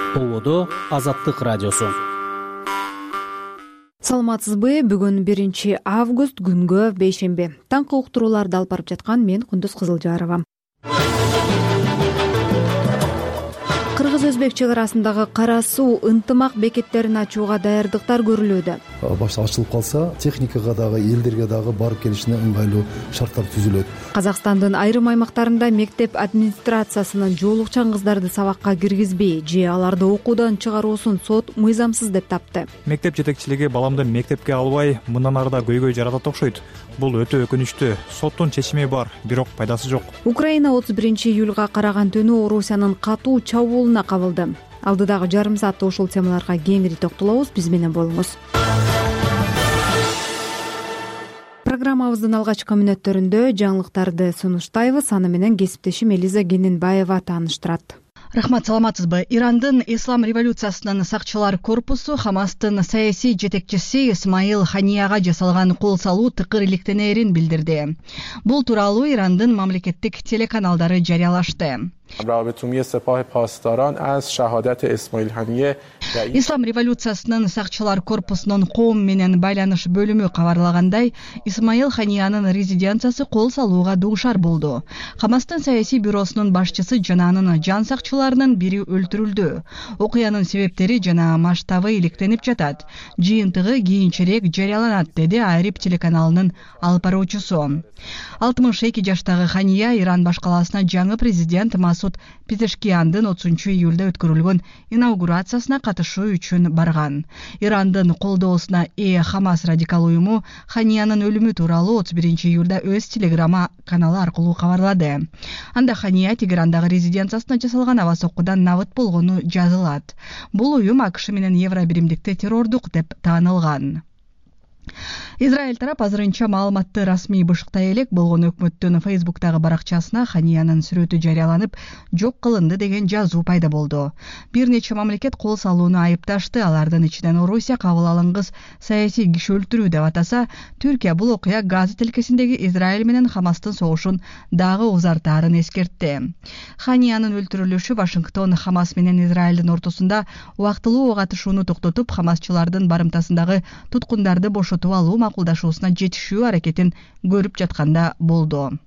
Болодо Азаттык радиосу. Саламатсызбы? Бүгүн 1 август күнгө бейшемби. Таңкы уктурууларды алып барып жаткан мен Кундуз Кызылжарова. Кыргыз-өзбек чек арасындагы кара суу ынтымак бекеттерин ачууга даярдыктар көрүлүүдө. Башта ачылып калса, техникага дагы, элдерге дагы барып келишине ыңгайлуу шарттар түзүлөт. Казакстандын айрым аймактарында мектеп администрациясынын жоолукчан кыздарды сабакка киргизбей же аларды окуудан чыгаруусун сот мыйзамсыз деп тапты. Мектеп жетекчилиги баламды мектепке албай, мындан арыда көйгөй жаратат окшойт. Бул өтө өкүнүчтүү. Соттун чечими бар, бирок пайдасы жок. Украина 31 июлга караган түнү Орусиянын катуу чабуулуна кабылды. Алдыдагы жарым саатта ушул темаларга кеңири токтолобуз. Биз менен болуңуз. Программабыздын алгачкы мүнөттөрүндө жаңылыктарды сунуштайбыз. Аны менен кесиптешим Элиза Кененбаева тааныштырат. Рахмат, саламатсызбы? Ирандын Ислам революциясынын сакчылар корпусу Хамастын саясий жетекчиси Исмаил Ханияга жасалган кол салуу тыкыр иликтенерин билдирди. Бул тууралуу Ирандын мамлекеттик телеканалдары жарыялашты. Ислам революциясынын сакчылар корпусунун коом менен байланыш бөлүмү кабарлагандай, Исмаил Ханиянын резиденциясы кол салууга дуушар болду. Хамастын саясий бюросунун башчысы жана анын жан сакчыларынын бири өлтүрүлдү. Окуянын себептери жана масштабы иликтенип жатат. Жыйынтыгы кийинчерээк жарыяланат, деди Айрип телеканалынын алып баруучусу. 62 жаштагы Хания Иран башкаласына жаңы президент Масуд Пезешкияндын 30 июлда өткөрүлгөн инаугурациясына катышуу үчүн барган. Ирандын колдоосуна ээ Хамас радикал уюму Ханиянын өлүмү тууралуу 31 июлда өз телеграмма каналы аркылуу кабарлады. Анда Хания Тегерандагы резиденциясына жасалган аба соккудан набыт болгону жазылат. Бул уюм АКШ менен Евро биримдикти террордук деп таанылган. Израиль тарап азырынча маалыматты расмий бышыктай элек болгон өкмөттүн Фейсбуктагы баракчасына Ханиянын сүрөтү жарыяланып, жок кылынды деген жазуу пайда болду. Бир нече мамлекет кол салууну айыпташты. Алардын ичинен Орусия кабыл алынгыс саясий киши өлтүрүү деп атаса, Түркия бул окуя Газа тилкесиндеги Израиль менен Хамастын согушун дагы узартаарын эскертти. Ханиянын өлтүрүлүшү Вашингтон Хамас менен Израилдин ортосунда убактылуу ок атышууну токтотуп, хамасчылардын барымтасындагы туткундарды бошотуп алуу макулдашуусуна жетишүү аракетин көрүп жатканда болду.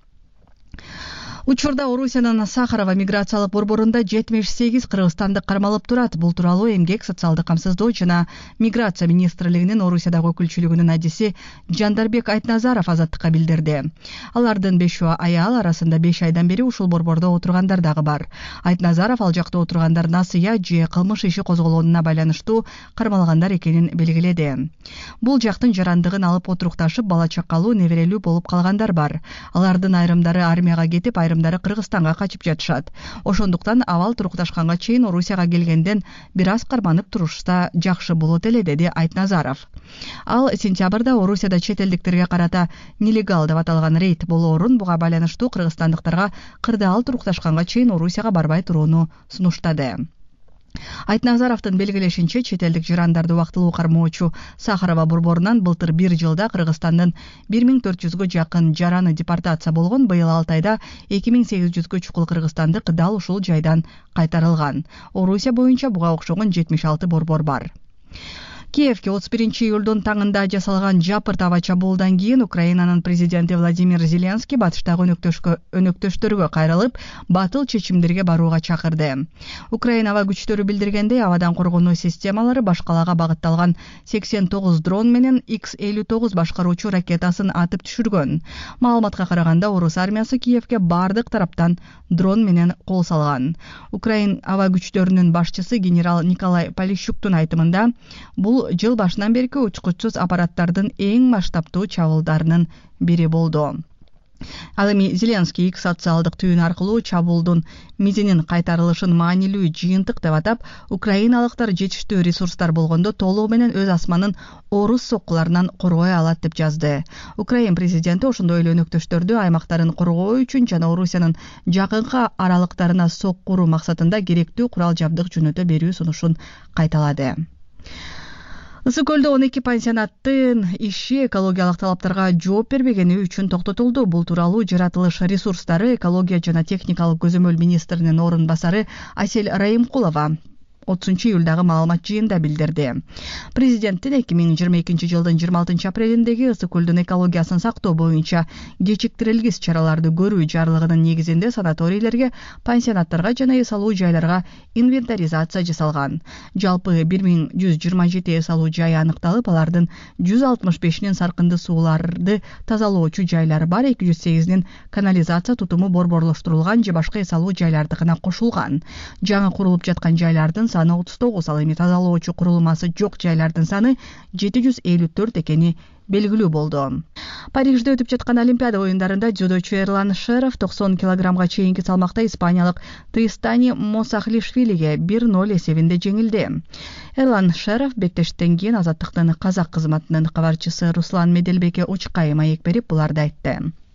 Учурда Орусиянын Сахарова миграциялык борборунда 78 кыргызстандык кармалып турат. Бул тууралуу Эмгек, социалдык камсыздоо жана миграция министрлигинин Орусиядагы өкүлчүлүгүнүн адиси Жандарбек Айтназаров Азаттыкка билдирди. Алардын 5 аял, арасында 5 айдан бери ушул борбордо отургандар дагы бар. Айтназаров ал жакта отургандар насыя же кылмыш иши козголгонуна байланыштуу кармалгандар экенин белгиледи. Бул жактын жарандыгын алып отурукташып, бала чакалуу, неберелүү болуп калгандар бар. Алардын айрымдары армияга кетип, айрымдары Кыргызстанга качып жатышат. Ошондуктан абал турукташканга чейин Орусияга келгенден бир аз карманып турушса жакшы болот эле, деди Айтназаров. Ал сентябрда Орусияда чет элдиктерге карата нелегал деп аталган рейд болоорун, буга байланыштуу кыргызстандыктарга кырдаал турукташканга чейин Орусияга барбай турууну сунуштады. Айтназаровдун белгилешинче, чет элдик жарандарды убактылуу кармоочу Сахарова борборунан былтыр 1 жылда Кыргызстандын 1400гө жакын жараны депортация болгон. Быйыл 6 айда 2800гө чукул кыргызстандык дал ушул жайдан кайтарылган. Орусия боюнча буга окшогон 76 борбор бар. Киевке 31 июлдун таңында жасалган жапырт аба чабуулдан кийин Украинанын президенти Владимир Зеленский батыштагы өнөктөштөргө кайрылып, батыл чечимдерге барууга чакырды. Украина аба күчтөрү билдиргендей, абадан коргонуу системалары башкалага багытталган 89 дрон менен X-59 башкаруучу ракетасын атып түшүргөн. Маалыматка караганда, Орус армиясы Киевке бардык тараптан дрон менен кол салган. Украин аба күчтөрүнүн башчысы генерал Николай Полищуктун айтымында, бул жыл башынан берки учкучсуз аппараттардын эң масштабтуу чабуулдарынын бири болду. Ал эми Зеленский X социалдык түйүн аркылуу чабуулдун мизинин кайтарылышын маанилүү жыйынтык деп атап, украиналыктар жетиштүү ресурстар болгондо толугу менен өз асманын орус соккуларынан коргой алат деп жазды. Украин президенти ошондой эле өнөктөштөрдү аймактарын коргоо үчүн жана Орусиянын жакынкы аралыктарына сокку уруу максатында керектүү курал жабдык жөнөтө берүү сунушун кайталады. Ысык көлдө 12 пансионаттын иши экологиялык талаптарга жооп бербегени үчүн токтотулду. Бул тууралуу жаратылыш ресурстары, экология жана техникалык көзөмөл министринин орун басары Асель Раимкулова 30-июлдагы маалымат жыйынында билдирди. Президенттин 2022-жылдын 26 апрелиндеги Ысык көлдүн экологиясын сактоо боюнча кечиктирилгис чараларды көрүү жарлыгынын негизинде санаторийлерге, пансионаттарга жана эс алуу жайларга инвентаризация жасалган. Жалпы 1127 эс алуу жай аныкталып, алардын 165-нин саркынды сууларды тазалоочу жайлары бар, 208-нин канализация тутуму борборлоштурулган же башка эс алуу жайлардыкына кошулган. Жаңы курулуп жаткан жайлардын саны 39, ал эми тазалоочу курулмасы жок жайлардын саны 754 экени белгилүү болду. Парижде өтүп жаткан Олимпиада оюндарында дзюдочу Эрлан Шеров 90 килограммга чейинки салмакта испаниялык Тристани Мосахлишвилиге 1-0 эсебинде жеңилди. Эрлан Шеров беттештен кийин Азаттыктын казак кызматынын кабарчысы Руслан Меделбекке очкай маек берип буларды айтты.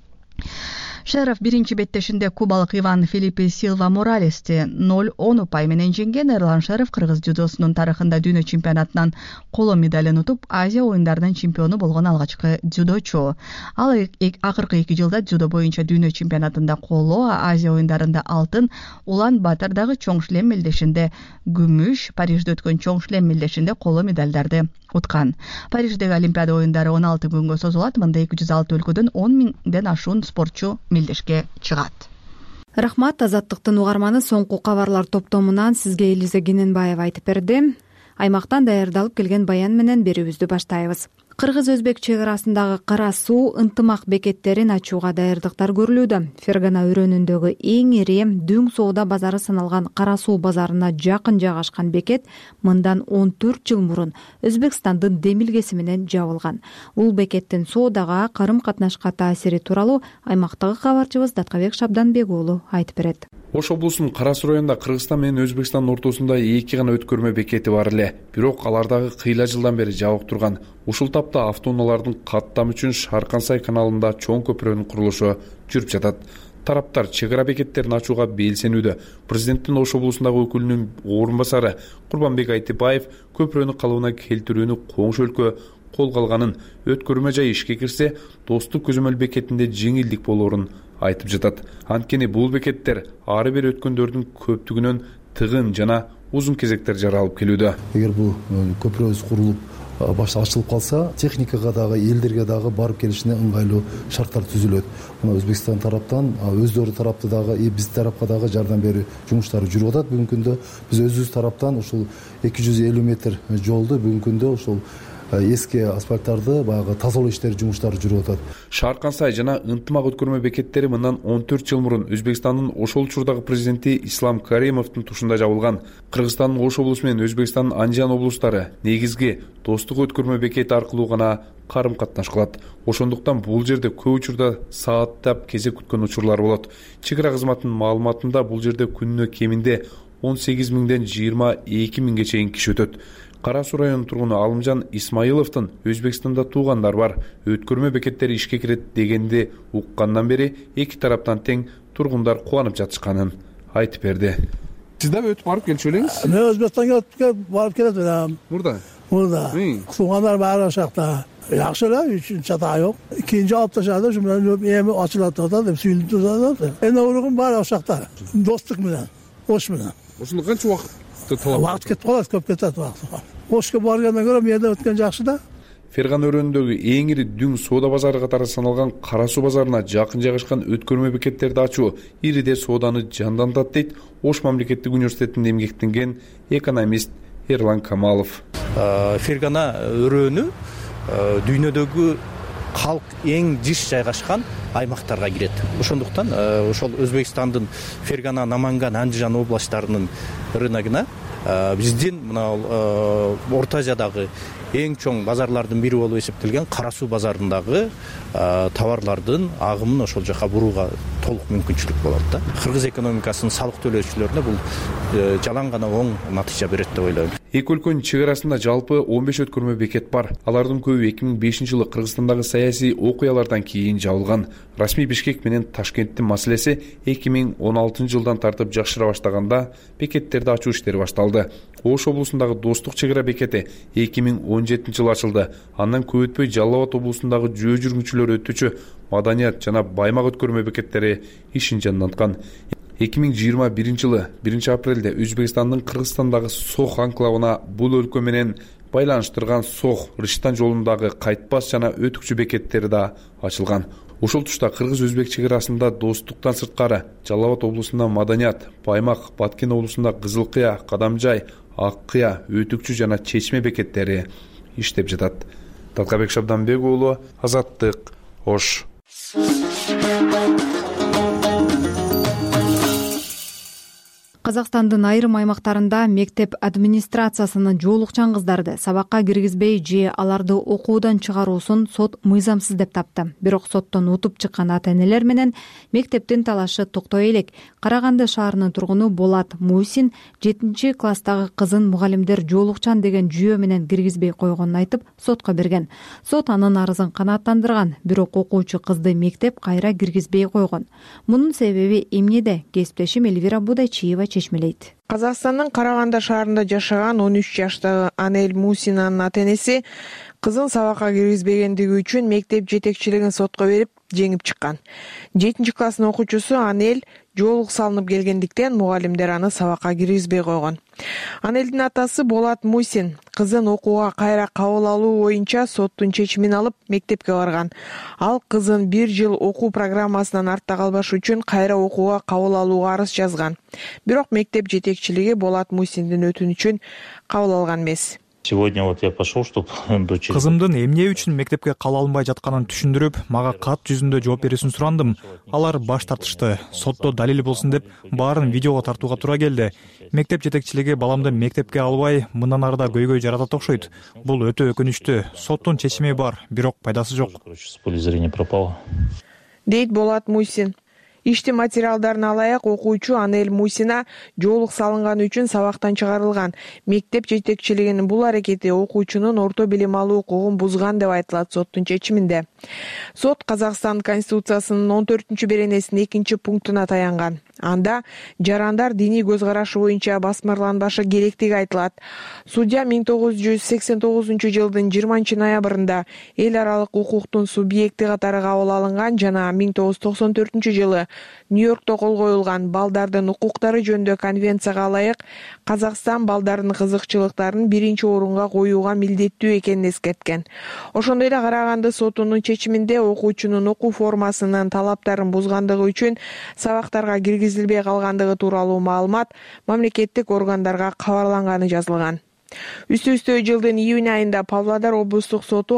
Шеров биринчи беттешинде кубалык Иван Филиппе Силва Моралести 0-10 упай менен жеңген. Эрлан Шеров кыргыз дзюдосунун тарыхында дүйнө чемпионатынан коло медалын утуп, Азия оюндарынын чемпиону болгон алгачкы дзюдочу. Ал акыркы 2 жылда дзюдо боюнча дүйнө чемпионатында коло, Азия оюндарында алтын, Улан Батырдагы чоң шлем мелдешинде күмүш, Парижде өткөн чоң шлем мелдешинде коло медалдарды уткан. Париждеги Олимпиада оюндары 16 күнгө созулат. Мында 206 өлкөдөн 10 000ден ашуун спортчу мелдешке чыгат. Рахмат. Азаттыктын угарманы соңку кабарлар топтомунан сизге Элиза Кененбаева айтып берди. Аймактан даярдалып келген баян менен берүүбүздү баштайбыз. Кыргыз-өзбек чек арасындагы Кара суу ынтымак бекеттерин ачууга даярдыктар көрүлүүдө. Фергана өрөөнүндөгү эң ири дүң соода базары саналган Кара суу базарына жакын жайгашкан бекет мындан 14 жыл мурун Өзбекстандын демилгеси менен жабылган. Бул бекеттин соодага, карым-катнашка таасири тууралуу аймактагы кабарчыбыз Даткабек Шабданбек уулу айтып берет. Ош облусунун Кара суу районунда Кыргызстан менен Өзбекстандын ортосунда 2 гана өткөрмө бекети бар эле. Бирок алардагы кыйла жылдан бери жабык турган. Ушул тапта автоунаалардын каттам үчүн Шаркансай каналында чоң көпүрөнүн курулушу жүрүп жатат. Тараптар чек ара бекеттерин ачууга белсенүүдө. Президенттин Ош облусундагы өкүлүнүн орун басары Курбанбек Айтыбаев көпүрөнү калыбына келтирүүнү коңшу өлкө колго алганын, өткөрмө жай ишке кирсе, Достук көзөмөл бекетинде жеңилдик болоорун айтып жатат. Анткени бул бекеттер ары бери өткөндөрдүн көптүгүнөн тыгын жана узун кезектер жаралып келүүдө. Эгер бул көпүрөбүз курулуп башта ачылып калса, техникага дагы, элдерге дагы барып келишине ыңгайлуу шарттар түзүлөт. Мына Өзбекстан тараптан өздөрү тарапты дагы, биз тарапка дагы жардам берүү жумуштары жүрүп атат. Бүгүнкү күндө биз өзүбүз тараптан ушул 250 метр жолду бүгүнкү күндө ушул эски асфальттарды баягы тазалоо иштери жумуштары жүрүп атат. Шаркансай жана ынтымак өткөрмө бекеттери мындан 14 жыл мурун Өзбекстандын ошол учурдагы президенти Ислам Каримовдун тушунда жабылган. Кыргызстандын Ош облусу менен Өзбекстандын Анжан облустары негизги Достук өткөрмө бекети аркылуу гана карым-катнаш кылат. Ошондуктан бул жерде көп учурда сааттап кезек күткөн учурлар болот. Чек ара кызматынын маалыматында бул жерде күнүнө кеминде 18 000ден 22 000ге чейин киши өтөт. Кара суу районунун тургуну Алымжан Исмаиловдун Өзбекстанда туугандар бар. Өткөрмө бекеттери ишке кирет дегенди уккандан бери эки тараптан тең тургундар кубанып жатышканын айтып берди. Сиз дагы өтүп барып келчү элеңиз? Мен Өзбекстанга барып келет элем. Мурда. Туугандар баары ошакта. Жакшы эле, чата жок. Экинчи апташада ушу менен эми ачылат деп сүйүнүп турат. Эне ургун баары ошакта. Достук менен, Ош менен. Ошондо канча убакыт Вакыт кетип калат, көп кетет вакыт. Ошко баргандан көрө менде өткөн жакшы да. Фергана өрөөнүндөгү эң ири дүң соода базары катары саналган Кара суу базарына жакын жайгашкан өткөрмө бекеттерди ачуу ириде сооданы жандандырат дейт Ош мамлекеттик университетинде эмгектенген экономист Эрлан Камалов. Фергана өрөөнү дүйнөдөгү калк эң жиш жайгашкан аймактарга кирет. Ошондуктан ошол Өзбекстандын Фергана, Наманган, Анжан областтарынын рыногуна биздин мына Орто Азиядагы эң чоң базарлардын бири болуп эсептелген Кара суу базарындагы товарлардын агымын ошол жака бурууга толук мүмкүнчүлүк болот да. Кыргыз экономикасынын салык төлөөчүлөрүнө бул жалаң гана оң натыйжа берет деп ойлойм. Эки өлкөнүн чек арасында жалпы 15 өткөрмө бекет бар. Алардын көбү 2005 жылы Кыргызстандагы саясий окуялардан кийин жабылган. Расмий Бишкек менен Ташкенттин маселеси 2016 жылдан тартып жакшыра баштаганда бекеттерди ачуу иштери башталды. Ош облусундагы Достук чек ара бекети 2017 жылы ачылды. Андан көп өтпөй Жалал Абад облусундагы жөө жүргүнчүлөр өтүүчү Маданият жана Баймак өткөрмө бекеттери ишин жанданткан. 2021 жылы 1 апрелде Өзбекстандын Кыргызстандагы Сох анклавына бул өлкө менен байланыштырган Сох Рыштан жолундагы кайтпас жана өтүкчү бекеттери да ачылган. Ошол тушта кыргыз-өзбек чек арасында достуктан сырткары Жалал Абад облусунда Маданият, Баймак, Баткен облусунда Кызылкыя, Кадамжай, Аккыя, Өтүкчү жана Чечме бекеттери иштеп жатат. Талкабек Шабданбек уулу, Азаттык, Ош. Казакстандын айрым аймактарында мектеп администрациясынын жоолукчан кыздарды сабакка киргизбей же аларды окуудан чыгаруусун сот мыйзамсыз деп тапты. Бирок соттон утуп чыккан ата-энелер менен мектептин талашы токтой элек. Караганды шаарынын тургуну Болат Мусин 7-класстагы кызын мугалимдер жоолукчан деген жүйө менен киргизбей койгонун айтып сотко берген. Сот анын арызын канааттандырган, бирок окуучу кызды мектеп кайра киргизбей койгон. Мунун себеби эмнеде? Кесиптешим Эльвира Будайчиева чечмелейт. Казакстандын Караганды шаарында жашаган 13 жаштагы Анель Мусинанын ата-энеси кызын сабакка киргизбегендиги үчүн мектеп жетекчилигин сотко берип, жеңип чыккан. 7-класстын окуучусу Анель жоолук салынып келгендиктен мугалимдер аны сабакка киргизбей койгон. Анелдин атасы Болат Мусин кызын окууга кайра кабыл алуу боюнча соттун чечимин алып мектепке барган. Ал кызын 1 жыл окуу программасынан артта калбаш үчүн кайра окууга кабыл алууга арыз жазган. Бирок мектеп жетекчилиги Болат Мусиндин өтүнүчүн кабыл алган эмес. Сегодня вот я пошел, чтобы дочери. Кызымдын эмне үчүн мектепке кала албай жатканын түшүндүрүп, мага кат жүзүндө жооп берүүсүн сурандым. Алар баш тартышты. Сотто далил болсун деп баарын видеого тартууга туура келди. Мектеп жетекчилиги баламды мектепке албай, мындан ары да көйгөй жаратат окшойт. Бул өтө өкүнүчтүү. Соттун чечими бар, бирок пайдасы жок. С поля зрения пропало. Дейт Болат Мусин. Иштин материалдарын алайык, окуучу Анель Мусина жоолук салынганы үчүн сабактан чыгарылган. Мектеп жетекчилигинин бул аракети окуучунун орто билим алуу укугун бузган деп айтылат соттун чечиминде. Сот Казакстан Конституциясынын 14-беренесинин 2-пунктуна таянган. Анда жарандар диний көз карашы боюнча басмырланбашы керектиги айтылат. Судья 1989-жылдын 20-ноябрында эл аралык укуктун субъекти катары кабыл алынган жана 1994-жылы Нью-Йоркто кол коюлган балдардын укуктары жөнүндө конвенцияга ылайык Казакстан балдардын кызыкчылыктарын 1-орунга коюуга милдеттүү экенин эскерткен. Ошондой эле Караганды сотунун чечиминде окуучунун окуу формасынын талаптарын бузгандыгы үчүн сабактарга киргизилбей калгандыгы тууралуу маалымат мамлекеттик органдарга кабарланганы жазылган. Үстө жылдын июнь айында Павлодар облустук соту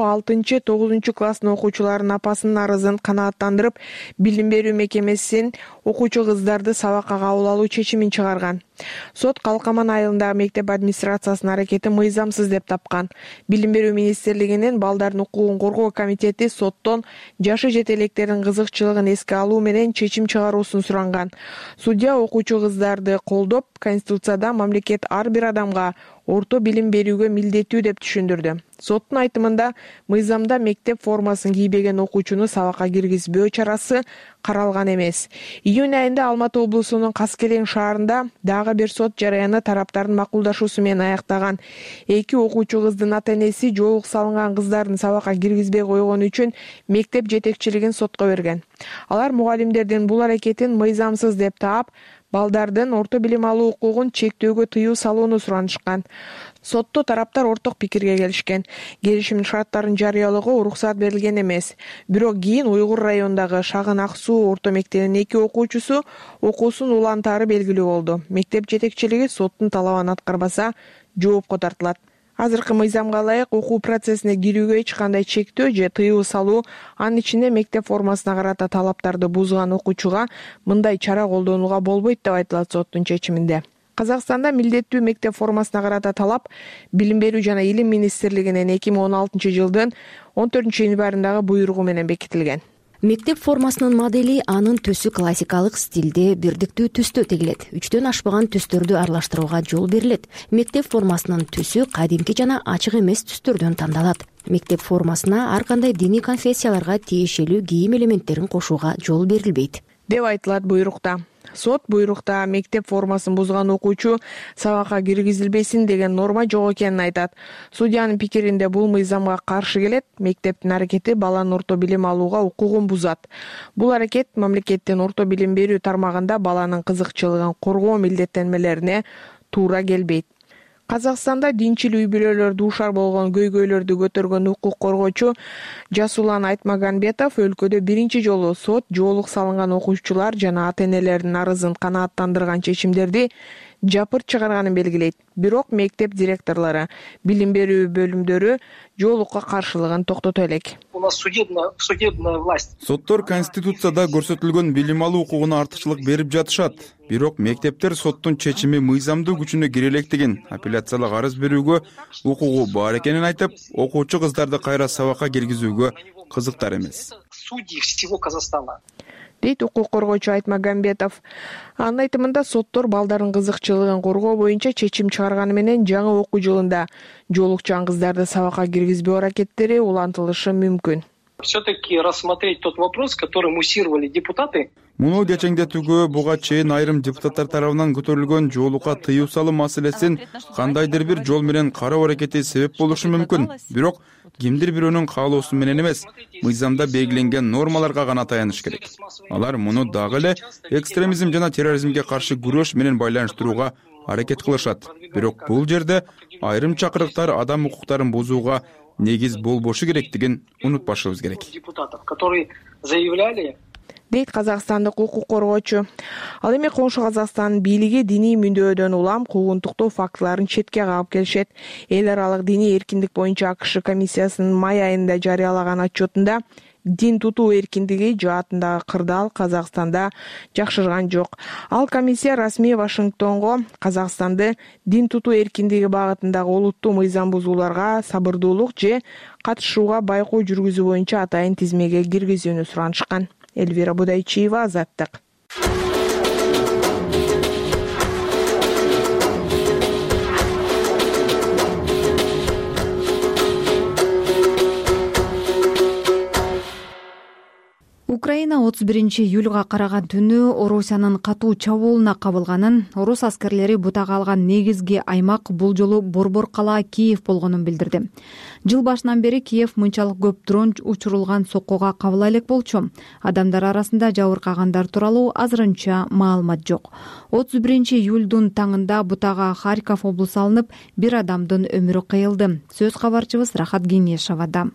6-9 класстын окуучуларынын апасынын арызын канааттандырып, билим берүү мекемесинин окуучу кыздарды сабакка кабыл алуу чечимин чыгарган. Сот Калкаман айылындагы мектеп администрациясынын аракети мыйзамсыз деп тапкан. Билим берүү министрлигинин балдардын укугун коргоо комитети соттон жашы жете электердин кызыкчылыгын эске алуу менен чечим чыгаруусун суранган. Судья окуучу кыздарды колдоп, Конституцияда мамлекет ар бир адамга орто билим берүүгө милдеттүү деп түшүндүрдү. Соттун айтымында мыйзамда мектеп формасын кийбеген окуучуну сабакка киргизбөө чарасы каралган эмес. Июнь айында Алматы облусунун Каскелең шаарында дагы бир сот жараяны тараптардын макулдашуусу менен аяктаган. 2 окуучу кыздын ата-энеси жоолук салынган кыздардын сабакка киргизбей койгону үчүн мектеп жетекчилигин сотко берген. Алар мугалимдердин бул аракетин мыйзамсыз деп таап, балдардын орто билим алуу укугун чектөөгө тыюу салууну суранышкан. Сотто тараптар орток пикирге келишкен. Келишимдин шарттарын жарыялоого уруксат берилген эмес. Бирок кийин Уйгур районундагы Шагын Ак Суу орто мектебинин 2 окуучусу окуусун улантаары белгилүү болду. Мектеп жетекчилиги соттун талабын аткарбаса жоопко тартылат. Азыркы мыйзамга ылайык окуу процессине кирүүгө эч кандай чектөө же тыюу салуу, анын ичинде мектеп формасына карата талаптарды бузган окуучуга мындай чара колдонууга болбойт деп айтылат соттун чечиминде. Казакстанда милдеттүү мектеп формасына карата талап Билим берүү жана Илим министрлигинин 2016-жылдын 14-январындагы буйругу менен бекитилген. Мектеп формасынын модели анын төсү классикалык стилде бирдиктүү түстө тегилет. 3төн ашпаган түстөрдү аралаштырууга жол берилет. Мектеп формасынын түсү кадимки жана ачык эмес түстөрдөн тандалат. Мектеп формасына ар кандай диний конфессияларга тиешелүү кийим элементтерин кошууга жол берилбейт, деп айтылат буйрукта. Сот буйрукта мектеп формасын бузган окуучу сабакка киргизилбесин деген норма жок экенин айтат. Судьянын пикиринде бул мыйзамга каршы келет. Мектептин аракети баланын орто билим алууга укугун бузат. Бул аракет мамлекеттин орто билим берүү тармагында баланын кызыкчылыгын коргоо милдеттенмелерине туура келбейт. Казакстанда динчил үй-бүлөлөр дуушар болгон көйгөйлөрдү көтөргөн укук коргоочу Жасулан Айтмаганбетов өлкөдө биринчи жолу сот жоолук салынган окуучулар жана ата-энелердин арызын канааттандырган чечимдерди жапырт чыгарганын белгилейт. Бирок мектеп директорлору, билим берүү бөлүмдөрү жоолукка каршылыгын токтото элек. У нас судебная власть. Соттор Конституцияда көрсөтүлгөн билим алуу укугуна артыкчылык берип жатышат. Бирок мектептер соттун чечими мыйзамдуу күчүнө кире элек деген апелляциялык арыз берүүгө укугу бар экенин айтып, окуучу кыздарды кайра сабакка киргизүүгө кызыктар эмес. Судьи всего Казахстана. Дейт укук коргоочу Айтмаганбетов. Анын айтымында соттор балдардын кызыкчылыгын коргоо боюнча чечим чыгарганы менен жаңы окуу жылында жоолукчан кыздарды сабакка киргизбөө аракеттери улантылышы мүмкүн. Все-таки рассмотреть тот вопрос, который муссировали депутаты. Муну кечеңдетүүгө буга чейин айрым депутаттар тарабынан көтөрүлгөн жоолукка тыюу салуу маселесин кандайдыр бир жол менен кароо аракети себеп болушу мүмкүн. Бирок кимдир бирөөнүн каалоосу менен эмес, мыйзамда белгиленген нормаларга гана таяныш керек. Алар муну дагы эле экстремизм жана терроризмге каршы күрөш менен байланыштырууга аракет кылышат. Бирок бул жерде айрым чакырыктар адам укуктарын бузууга негиз болбошу керектигин унутпашыбыз керек. Депутатов, которые заявляли. Дейт казакстандык укук коргоочу. Ал эми коңшу Казакстан бийлиги диний мүндөодөн улам куугунтуктоо фактыларын четке кагып келишет. Эл аралык диний эркиндик боюнча АКШ комиссиясынын май айында жарыялаган отчетунда дин тутуу эркиндиги жаатындагы кырдаал Казакстанда жакшырган жок. Ал комиссия расмий Вашингтонго Казакстанды дин тутуу эркиндиги багытындагы олуттуу мыйзам бузууларга сабырдуулук же катышууга байкоо жүргүзүү боюнча атайын тизмеге киргизүүнү суранышкан. Эльвира Будайчиева, Азаттык. Украина 31-июлга караган түнү Орусиянын катуу чабуулуна кабылганын, орус аскерлери бутага алган негизги аймак бул жолу Борбор кала Киев болгонун билдирди. Жыл башынан бери Киев мынчалык көп дрон учурулган соккуга кабыла элек болчу. Адамдар арасында жабыркагандар тууралуу азырынча маалымат жок. 31-июлдун таңында бутага Харьков облусу алынып, бир адамдын өмүрү кыйылды. Сөз кабарчыбыз Рахат Кеңешовада.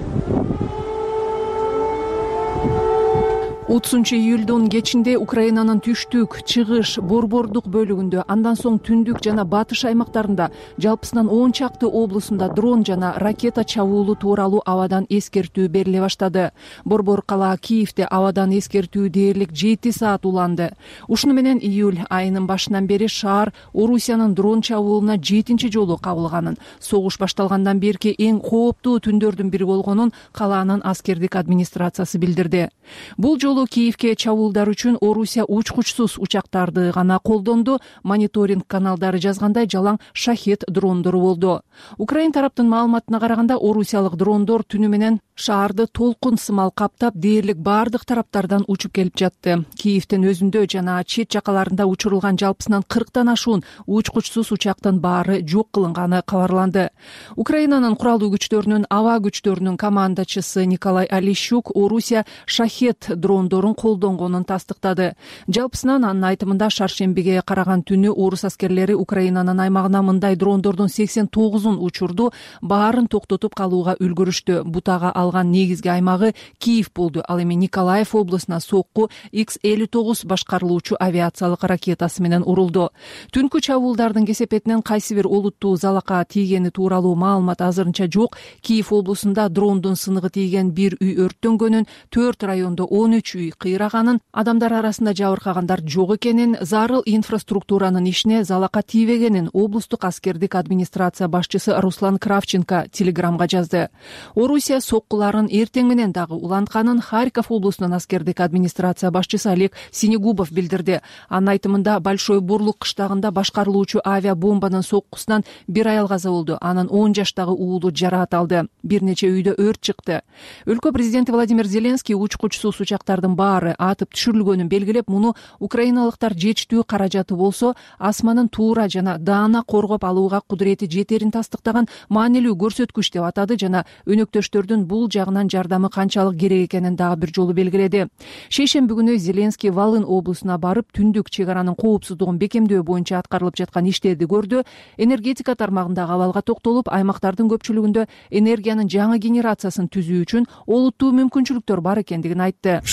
30-июлдун кечинде Украинанын түштүк, чыгыш, борбордук бөлүгүндө, андан соң түндүк жана батыш аймактарында жалпысынан 10 чакты облусунда дрон жана ракета чабуулу тууралуу абадан эскертүү бериле баштады. Борбор кала Киевде абадан эскертүү дээрлик 7 саат уланды. Ушуну менен июль айынын башынан бери шаар Орусиянын дрон чабуулуна 7-чи жолу кабылганын, согуш башталгандан берки эң кооптуу түндөрдүн бири болгонун калаанын аскердик администрациясы билдирди. Бул жолу Киевке чабуулдар үчүн Орусия учкучсуз учактарды гана колдонду. Мониторинг каналдары жазгандай жалаң шахет дрондору болду. Украин тараптын маалыматына караганда орусиялык дрондор түнү менен шаарды толкун сымал каптап, дээрлик бардык тараптардан учуп келип жатты. Киевдин өзүндө жана чет жакаларында учурулган жалпысынан 40тан ашуун учкучсуз учактын баары жок кылынганы кабарланды. Украинанын куралдуу күчтөрүнүн аба күчтөрүнүн командачысы Николай Алищук Орусия шахет дрондорун колдонгонун тастыктады. Жалпысынан анын айтымында шаршембиге караган түнү орус аскерлери Украинанын аймагына мындай дрондордун 89-ун учурду, баарын токтотуп калууга үлгүрүштү. Бутага алган негизги аймагы Киев болду. Ал эми Николаев облусуна сокку X-59 башкарылуучу авиациялык ракетасы менен урулду. Түнкү чабуулдардын кесепетинен кайсы бир олуттуу залака тийгени тууралуу маалымат азырынча жок. Киев облусунда дрондун сыныгы тийген бир үй өрттөнгөнүн, 4 райондо 13 үй кыйраганын, адамдар арасында жабыркагандар жок экенин, зарыл инфраструктуранын ишине залака тийбегенин облустук аскердик администрация башчысы Руслан Кравченко телеграмга жазды. Орусия сокку соккуларын эртең менен дагы улантканын Харьков облусунун аскердик администрация башчысы Олег Синегубов билдирди. Анын айтымында Большой Бурлук кыштагында башкарылуучу авиабомбанын соккусунан бир аял каза болду. Анын 10 жаштагы уулу жараат алды. Бир нече үйдө өрт чыкты. Өлкө президенти Владимир Зеленский учкучсуз учактардын баары атып түшүрүлгөнүн белгилеп, муну украиналыктар жетиштүү каражаты болсо, асманын туура жана даана коргоп алууга кудурети жетерин тастыктаган маанилүү көрсөткүч деп атады жана өнөктөштөрдүн бул жагынан жардамы канчалык керек экенин дагы бир жолу белгиледи. Шейшемби күнү Зеленский Волын облусуна барып, түндүк чек аранын коопсуздугун бекемдөө боюнча аткарылып жаткан иштерди көрдү. Энергетика тармагындагы абалга токтолуп, аймактардын көпчүлүгүндө энергиянын жаңы генерациясын түзүү үчүн олуттуу мүмкүнчүлүктөр бар экендигин айтты.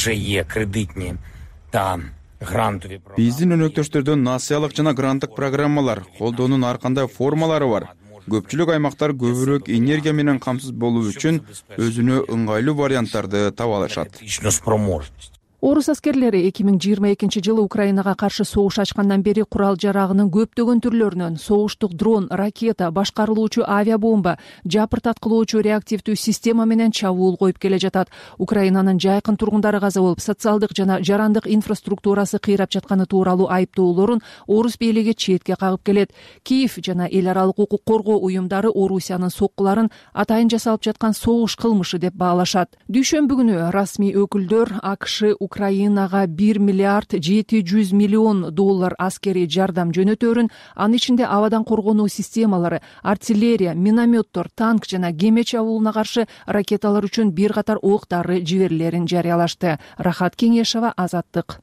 Биздин өнөктөштөрдөн насыялык жана гранттык программалар, колдоонун ар кандай формалары бар. Көпчүлүк аймактар көбүрөөк энергия менен камсыз болуу үчүн өзүнө ыңгайлуу варианттарды таба алышат. Орус аскерлери 2022 жылы Украинага каршы согуш ачкандан бери курал жарагынын көптөгөн түрлөрүнөн согуштук дрон, ракета, башкарылуучу авиабомба, жапыртаткылоочу реактивдүү система менен чабуул коюп келе жатат. Украинанын жайкын тургундары каза болуп, социалдык жана жарандык инфраструктурасы кыйрап жатканы тууралуу айыптоолорун орус бийлиги четке кагып келет. Киев жана эл аралык укук коргоо уюмдары Орусиянын соккуларын атайын жасалып жаткан согуш кылмышы деп баалашат. Дүйшөмбү күнү расмий өкүлдөр АКШ Украинага 1 миллиард 700 миллион доллар аскерий жардам жөнөтөрүн, анын ичинде абадан коргонуу системалары, артиллерия, минометтор, танк жана кеме чабуулуна каршы ракеталар үчүн бир катар ок-дары жиберилерин жарыялашты. Рахат Кеңешова, Азаттык.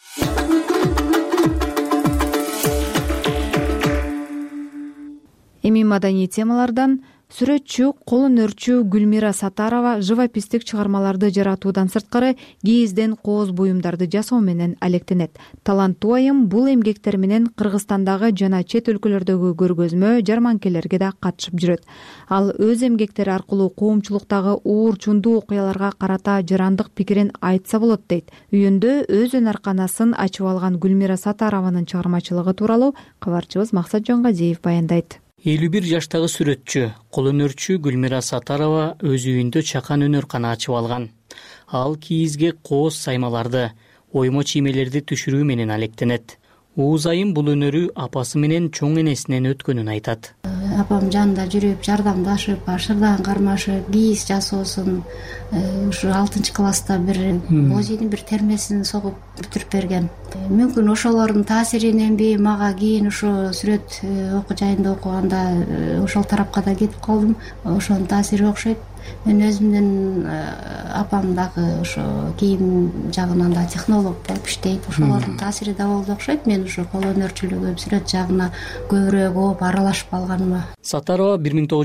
Эми маданий темалардан сүрөтчү, кол өнөрчү Гүлмира Сатарова живописттик чыгармаларды жаратуудан сырткары кийизден кооз буюмдарды жасоо менен алектенет. Таланттуу айым бул эмгектер менен Кыргызстандагы жана чет өлкөлөрдөгү көргөзмө, жарманкелерге да катышып жүрөт. Ал өз эмгектери аркылуу коомчулуктагы уур чундуу окуяларга карата жарандык пикирин айтса болот дейт. Үйүндө өз өнөр-канасын ачып алган Гүлмира Сатарованын чыгармачылыгы тууралуу кабарчыбыз Максат Жонгазиев баяндайт. 51 жаштагы сүрөтчү, кол өнөрчү Гүлмира Сатарова өз үйүндө чакан өнөр-кана ачып алган. Ал кийизге кооз саймаларды, оймо чиймелерди түшүрүү менен алектенет. Ууз айым бул өнөрү апасы менен чоң энесинен өткөнүн айтат. Апам жанында жүрүп, жардамдашып, шырдан кармашып, кийиз жасоосун ушу 6-класста бир музейдин бир термесин согуп бүтүрүп берген. Мүмкүн ошолордун таасириненби мага кийин ошо сүрөт окуу жайында окуганда ошол тарапка да кетип калдым. Ошонун таасири окшойт. Мен өзүмдүн апам дагы ошо кийим жагынан да технолог болуп иштейт. Ошолордун таасири да болду окшойт. Мен ошо кол өнөрчүлүгү, сүрөт жагына көбүрөөк оп аралашып калганыма. Сатарова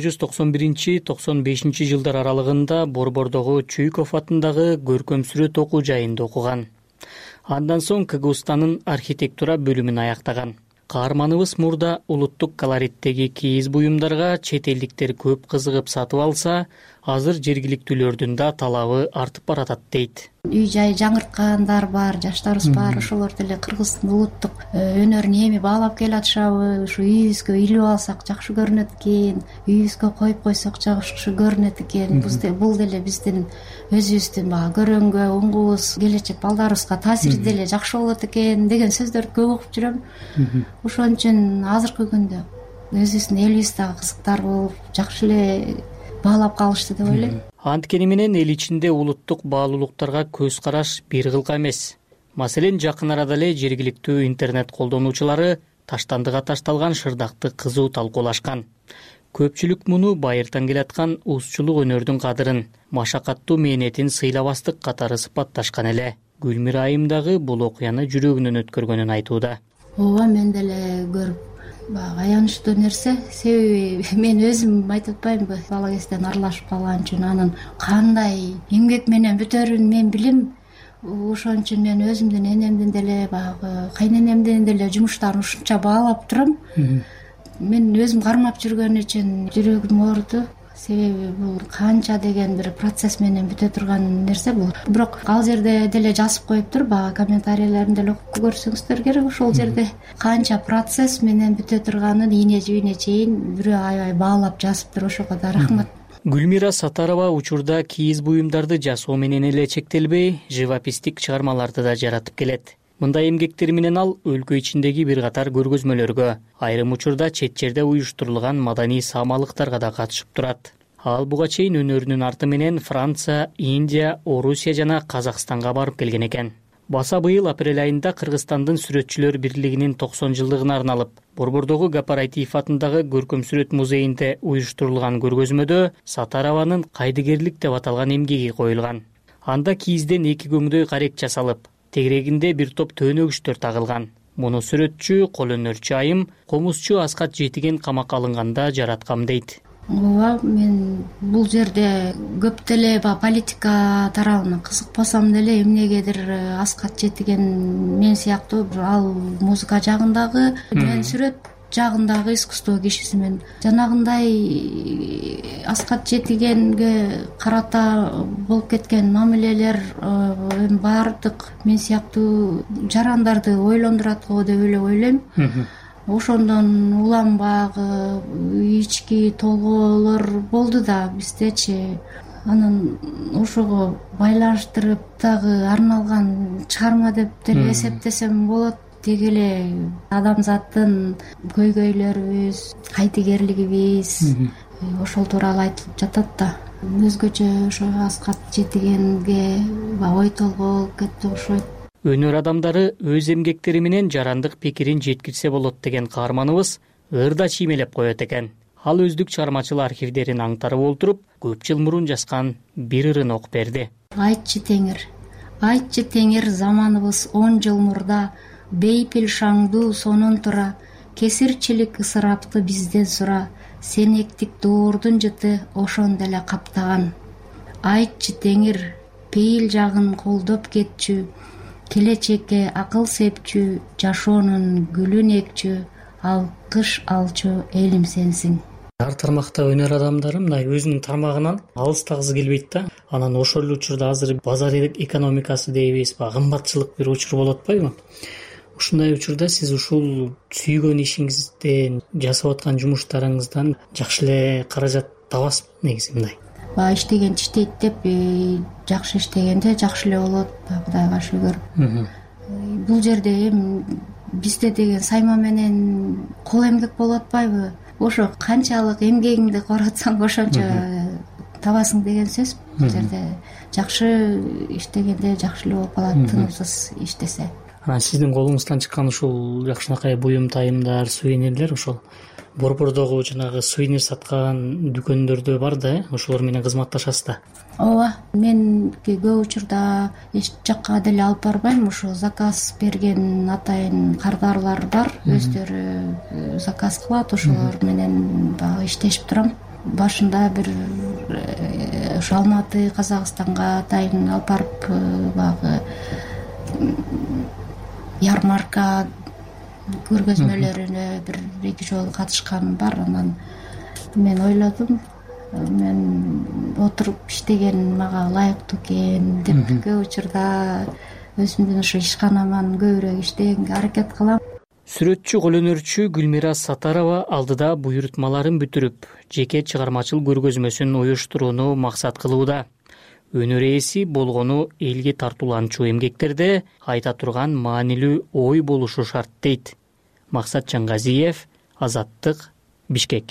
1991-95 жылдар аралыгында Борбордогу Чуйков атындагы көркөм сүрөт окуу жайында окуган. Андан соң КГУстанын архитектура бөлүмүн аяктаган. Каарманыбыз мурда улуттук колориттеги кийиз буюмдарга чет элдиктер көп кызыгып сатып алса, азыр жергиликтүүлөрдүн да талабы артып баратат дейт. Үй жай жаңырткандар бар, жаштарыбыз бар, ошолор деле Кыргыздын улуттук өнөрүн эми баалап келатышабы, ушу үйүбүзгө илип алсак жакшы көрүнөт экен, үйүбүзгө коюп койсок жакшы көрүнөт экен. Бул деле биздин өзүбүздүн баягы көрөнгө, уңгубуз, келечек балдарыбызга таасири деле жакшы болот экен деген сөздөрдү көп окуп жүрөм. Ошон үчүн азыркы күндө өзүбүздүн элибиз дагы кызыктар болуп, жакшы эле баалап калышты деп ойлойм. Анткени менен эл ичинде улуттук баалуулуктарга көз караш бир кылка эмес. Маселен, жакын арада эле жергиликтүү интернет колдонуучулары таштандыга ташталган шырдакты кызуу талкуулашкан. Көпчүлүк муну байыртан келаткан узчулук өнөрдүн кадырын, машакаттуу мээнетин сыйлабастык катары сыпатташкан эле. Гүлмира айым дагы бул окуяны жүрөгүнөн өткөргөнүн айтууда. Ооба, мен деле көрүп аянычтуу нерсе. Себеби мен өзүм айтып атпаймынбы, бала кезден аралашып калган үчүн анын кандай эмгек менен бүтөрүн мен билем. Ошон үчүн мен өзүмдүн энемдин деле, баягы кайненемдин деле жумуштарын ушунча баалап турам. Мен өзүм кармап жүргөн үчүн жүрөгүм ооруду. Себеби бул канча деген бир процесс менен бүтө турган нерсе бул. Бирок ал жерде деле жазып коюптур, баягы комментарийлерин деле окуп көрсөңүздөр керек. Ошол жерде канча процесс менен бүтө турганын ийне жибине чейин бирөө аябай баалап жазыптыр. Ошого да рахмат. Гүлмира Сатарова учурда кийиз буюмдарды жасоо менен эле чектелбей, живописдик чыгармаларды да жаратып келет. Мындай эмгектери менен ал өлкө ичиндеги бир катар көргөзмөлөргө, айрым учурда чет жерде уюштурулган маданий саамалыктарга да катышып турат. Ал буга чейин өнөрүнүн арты менен Франция, Индия, Орусия жана Казакстанга барып келген экен. Баса быйыл апрель айында Кыргызстандын сүрөтчүлөр бирлигинин 90 жылдыгына арналып, Борбордогу Гапараитиев атындагы Көркөм сүрөт музейинде уюштурулган көргөзмөдө Сатарованын кайдыгерлик деп аталган эмгеги коюлган. Анда кийизден 2 көңдөй карек жасалып, тегерегинде бир топ төөнөгүчтөр тагылган. Муну сүрөтчү, кол өнөрчү Айым, комузчу Аскат Жетиген камакка алынганда жараткам дейт. Ооба, мен бул жерде көп деле политика тарабына кызыкпасам деле эмнегедир Аскат Жетиген мен сыяктуу ал музыка жагындагы, мен сүрөт жагындагы искусство кишисимин. Жанагындай Аскат Жетигенге карата болуп кеткен мамилелер баардык мен сыяктуу жарандарды ойлондурат го деп эле ойлойм. Ошондон улам баягы ички толгоолор болду да биздечи. Анан ошого байланыштырып дагы арналган чыгарма деп деле эсептесем болот. Деги эле адамзаттын көйгөйлөрүбүз, кайдыгерлигибиз ошол тууралуу айтылып жатат да. Өзгөчө ошо Аскат Жетигенге ой толгоо болуп кетти окшойт. Өнөр адамдары өз эмгектери менен жарандык пикирин жеткирсе болот деген каарманыбыз ырда чиймелеп коет экен. Ал өздүк чыгармачыл архивдерин аңтарып олтуруп, көп жыл мурун жазган бир ырын окуп берди. Айтчы теңир, заманыбыз 10 жыл мурда, бейпил шаңдуу сонун тура, кесирчилик ысырапты бизден сура, сенектик доордун жыты ошон деле каптаган. Айтчы теңир, пейил жагын колдоп кетчү, келечекке акыл сепчү, жашоонун гүлүн экчү, ал кыш алчу элим сенсиң. Ар тармакта өнөр адамдары мындай өзүнүн тармагынан алыстагысы келбейт да. Анан ошол эле учурда азыр базар экономикасы дейбиз, кымбатчылык бир учур болуп атпайбы? Ушундай учурда сиз ушул сүйгөн ишиңизден, жасап аткан жумуштарыңыздан жакшы эле каражат табасызбы негизи мындай? Иштеген иштейт деп, жакшы иштегенде жакшы эле болот, Кудайга шүгүр. Бул жерде бизде деген сайма менен кол эмгек болуп атпайбы? Ошо канчалык эмгегиңди коротсоң ошончо табасың деген сөз. Бул жерде жакшы иштегенде жакшы эле болуп калат, тынымсыз иштесе. Анан сиздин колуңуздан чыккан ушул жакшынакай буюм тайымдар, сувенирлер ошол Борбордогу жанагы сувенир саткан дүкөндөрдө бар да, ошолор менен кызматташасыз да. Ооба, мен көп учурда эч жакка деле алып барбайм, ошо заказ берген атайын кардарлар бар, өздөрү заказ кылат, ошолор менен баягы иштешип турам. Башында бир ошо Алматы, Казакстанга атайын алып барып баягы ярмарка көргөзмөлөрүнө бир 2 жолу катышканым бар. Анан мен ойлодум, мен отуруп иштеген мага ылайыктуу экен деп көп учурда өзүмдүн ошо ишканаман көбүрөөк иштегенге аракет кылам. Сүрөтчү, кол өнөрчү Гүлмира Сатарова алдыда буйрутмаларын бүтүрүп, жеке чыгармачыл көргөзмөсүн уюштурууну максат кылууда. Өнөр ээси болгону элге тартууланчу эмгектерде айта турган маанилүү ой болушу шарт дейт. Максат Жаңгазиев, Азаттык, Бишкек.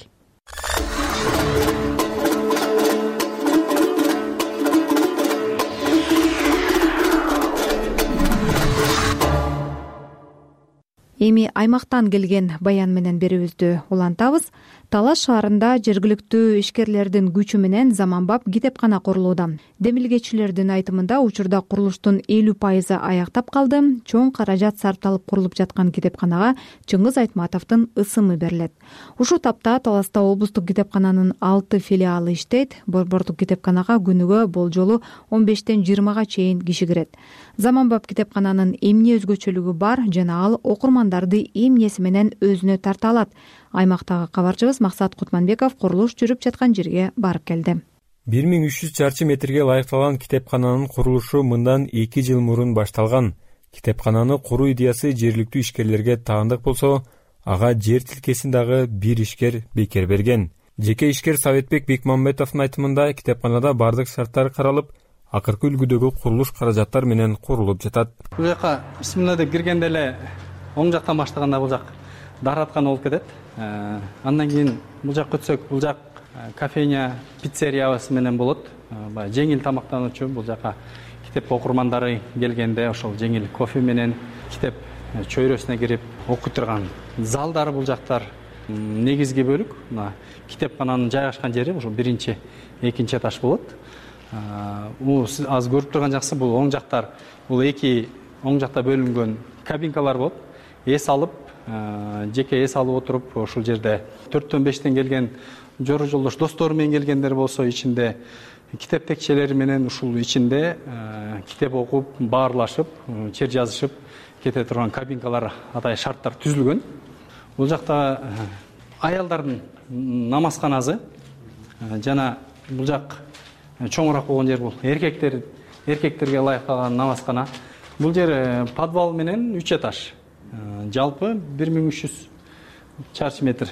Эми аймактан келген баян менен берүүбүздү улантабыз. Талаш шаарында жергиликтүү ишкерлердин күчү менен заманбап китепкана курулууда. Демилгечилердин айтымында учурда курулуштун 50% аяктап калды. Чоң каражат сарпталып курулуп жаткан китепканага Чыңгыз Айтматовдун ысымы берилет. Ушул тапта Таласта облустук китепкананын 6 филиалы иштейт. Борбордук китепканага күнүгө болжолу 15-тен 20-га чейин киши кирет. Заманбап китепкананын эмне өзгөчөлүгү бар жана ал окурмандарды эмнеси менен өзүнө тарта алат? Аймактагы кабарчыбыз Максат Кутманбеков курулуш жүрүп жаткан жерге барып келди. 1300 чарчы метрге ылайыкталган китепкананын курулушу мындан 2 жыл мурун башталган. Китепкананы куруу идеясы жергиликтүү ишкерлерге таандык болсо, ага жер тилкесин дагы бир ишкер бекер берген. Жеке ишкер Советбек Бекмамбетовдун айтымында китепканада бардык шарттар каралып, акыркы үлгүдөгү курулуш каражаттар менен курулуп жатат. Бул жака бисмилла деп киргенде эле оң жактан баштаганда бул жак дараткан болуп кетет. Андан кийин бул жакка өтсөк, бул жак кофейня, пиццериябыз менен болот. Баягы жеңил тамактануучу, бул жака китеп окурмандары келгенде ошол жеңил кофе менен китеп чөйрөсүнө кирип окуй турган залдар бул жактар. Негизги бөлүк мына китепкананын жайгашкан жери ошол биринчи, экинчи этаж болот. Сиз азыр көрүп турган жаксы, бул оң жактар, бул эки оң жакта бөлүнгөн кабинкалар болот. Эс алып, жеке эс алып отуруп, ошол жерде 4-төн 5тен келген жора жолдош достору менен келгендер болсо, ичинде китеп текчелери менен ушул ичинде китеп окуп, баарлашып, чер жазышып кете турган кабинкалар, атай шарттар түзүлгөн. Бул жакта аялдардын намазканасы жана бул жак чоңураак болгон жер, бул эркектерге ылайыкталган намазкана. Бул жер подвал менен 3 этаж. Жалпы 1300 чарчы метр.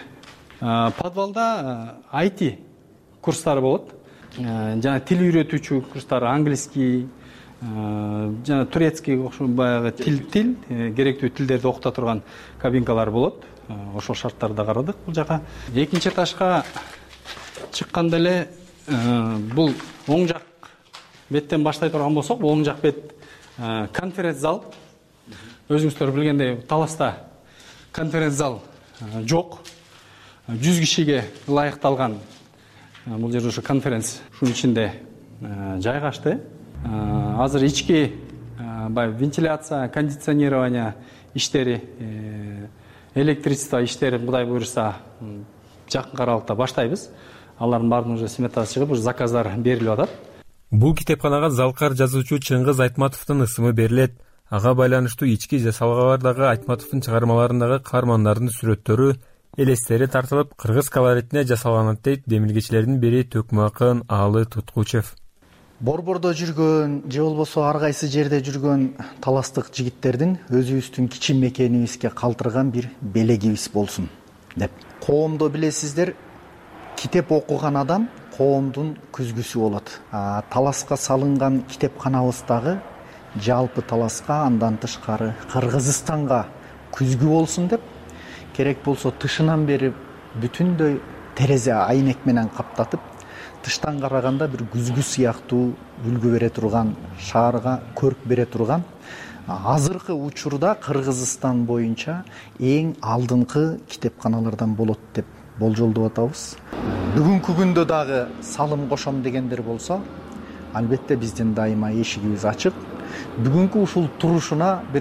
Подвалда IT курстары болот. Жана тил үйрөтүүчү курстары, английский, жана турецкий баягы тил керектүү тилдерди окута турган кабинкалар болот. Ошол шарттарды карадык бул жака. Экинчи этажга чыкканда эле бул оң жак беттен баштай турган болсок, бул оң жак бет конференц зал. Өзүңүздөр билгендей, Таласта конференц зал жок. 100 кишиге ылайыкталган бул жер ошо конференц ушунун ичинде жайгашты. Азыр ички вентиляция, кондиционирование иштери, электричество иштери Кудай буйруса жакын аралыкта баштайбыз. Алардын баарынын уже сметасы чыгып, уже заказдар берилип атат. Бул китепканага залкар жазуучу Чыңгыз Айтматовдун ысымы берилет. Ага байланыштуу ички жасалгалардагы Айтматовдун чыгармаларындагы каармандардын сүрөттөрү, элестери тартылып, кыргыз колоритине жасалган дейт демилгечилердин бири Төкмакын Аалы Туткучев. Борбордо жүргөн же болбосо ар кайсы жерде жүргөн таластык жигиттердин өзүбүздүн кичи мекенибизге калтырган бир белегибиз болсун деп. Коомдо билесиздер, китеп окуган адам коомдун күзгүсү болот. Таласка салынган китепканабыздагы жалпы Таласка, андан тышкары Кыргызстанга күзгү болсун деп, керек болсо тышынан берип бүтүндөй терезе айнек менен каптатып, тыштан караганда бир күзгү сыяктуу үлгү бере турган, шаарга көрк бере турган, азыркы учурда Кыргызстан боюнча эң алдыңкы китепканалардан болот деп болжолдоп атабыз. Бүгүнкү күндө дагы салым кошом дегендер болсо, албетте биздин дайыма эшигибиз ачык. Бүгүнкү ушул турушуна бир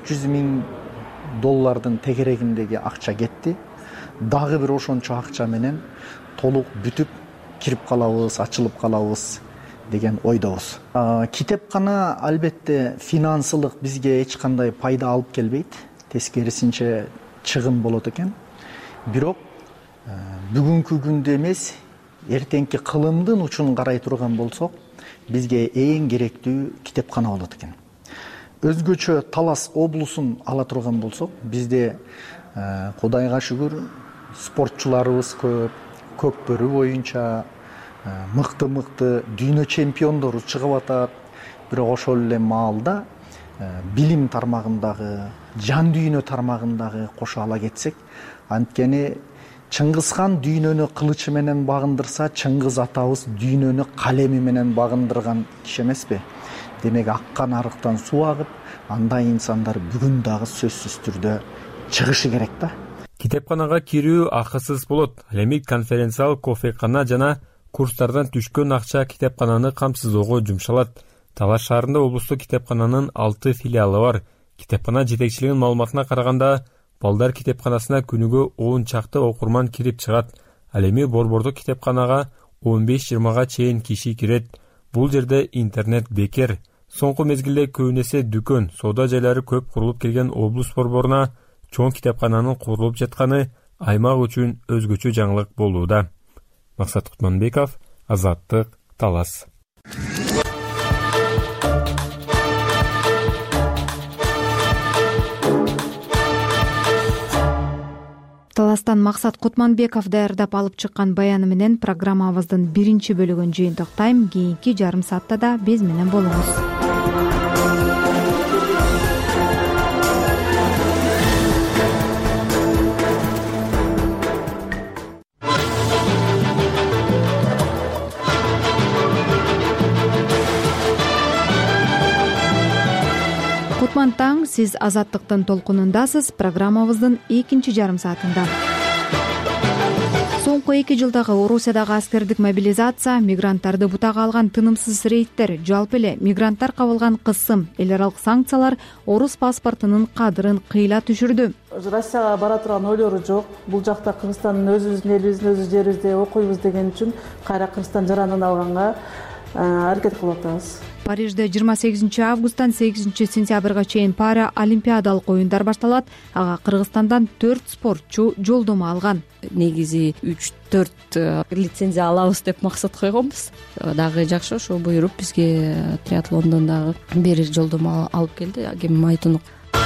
$400,000 тегерегиндеги акча кетти. Дагы бир ошончо акча менен толук бүтүп кирип калабыз, ачылып калабыз деген ойдобуз. Китепкана албетте финансылык бизге эч кандай пайда алып келбейт, тескерисинче чыгым болот экен. Бирок бүгүнкү күндө эмес, эртеңки кылымдын учун карай турган болсок, бизге эң керектүү китепкана болот экен. Өзгөчө Талас облусун ала турган болсок, бизде Кудайга шүгүр спортчуларыбыз көп, көкбөрү боюнча мыкты дүйнө чемпиондору чыгып атат. Бирок ошол эле маалда билим тармагындагы, жан дүйнө тармагындагы кошо ала кетсек, анткени Чыңгызхан дүйнөнү кылычы менен багындырса, Чыңгыз атабыз дүйнөнү калеми менен багындырган киши эмеспи? Демек, аккан арыктан суу агып, андай инсандар бүгүн дагы сөзсүз түрдө чыгышы керек да. Китепканага кирүү акысыз болот. Ал эми конференциал, кофекана жана курстардан түшкөн акча китепкананы камсыздоого жумшалат. Талаш шаарында облустук китепкананын 6 филиалы бар. Китепкана жетекчилигинин маалыматына караганда, балдар китепканасына күнүгө 10 чакты окурман кирип чыгат. Ал эми борбордук китепканага 15-20га чейин киши кирет. Бул жерде интернет бекер. Соңку мезгилде көбүнесе дүкөн, соода жайлары көп курулуп келген облус борборуна чоң китепкананын курулуп жатканы аймак үчүн өзгөчө жаңылык болууда. Максат Кутманбеков, Азаттык, Талас. Таласта Кыргызстан Максат Кутманбеков даярдап алып чыккан баяны менен программабыздын биринчи бөлүгүн жыйынтыктайм. Кийинки жарым саатта да биз менен болуңуз. Кутман таң, сиз Азаттыктын толкунундасыз. Программабыздын экинчи жарым саатында соңку 2 жылдагы Орусиядагы аскердик мобилизация, мигранттарды бутага алган тынымсыз рейдтер, жалпы эле мигранттар кабылган кысым, эл аралык санкциялар орус паспортунун кадырын кыйла түшүрдү. Россияга бара турган ойлору жок. Бул жакта Кыргызстандын өзүбүздүн элибиздин өз жерибизде окуйбуз деген үчүн кайра Кыргызстан жаранын алганга аракет кылып атабыз. Парижде 28 августтан 8 сентябрга чейин пара олимпиадалык оюндар башталат. Ага Кыргызстандан 4 спортчу жолдомо алган. Негизи 3-4 лицензия алабыз деп максат койгонбуз. Дагы жакшы ошо буйруп бизге триатлондон дагы бир жолдомо алып келди Агем Майтунук.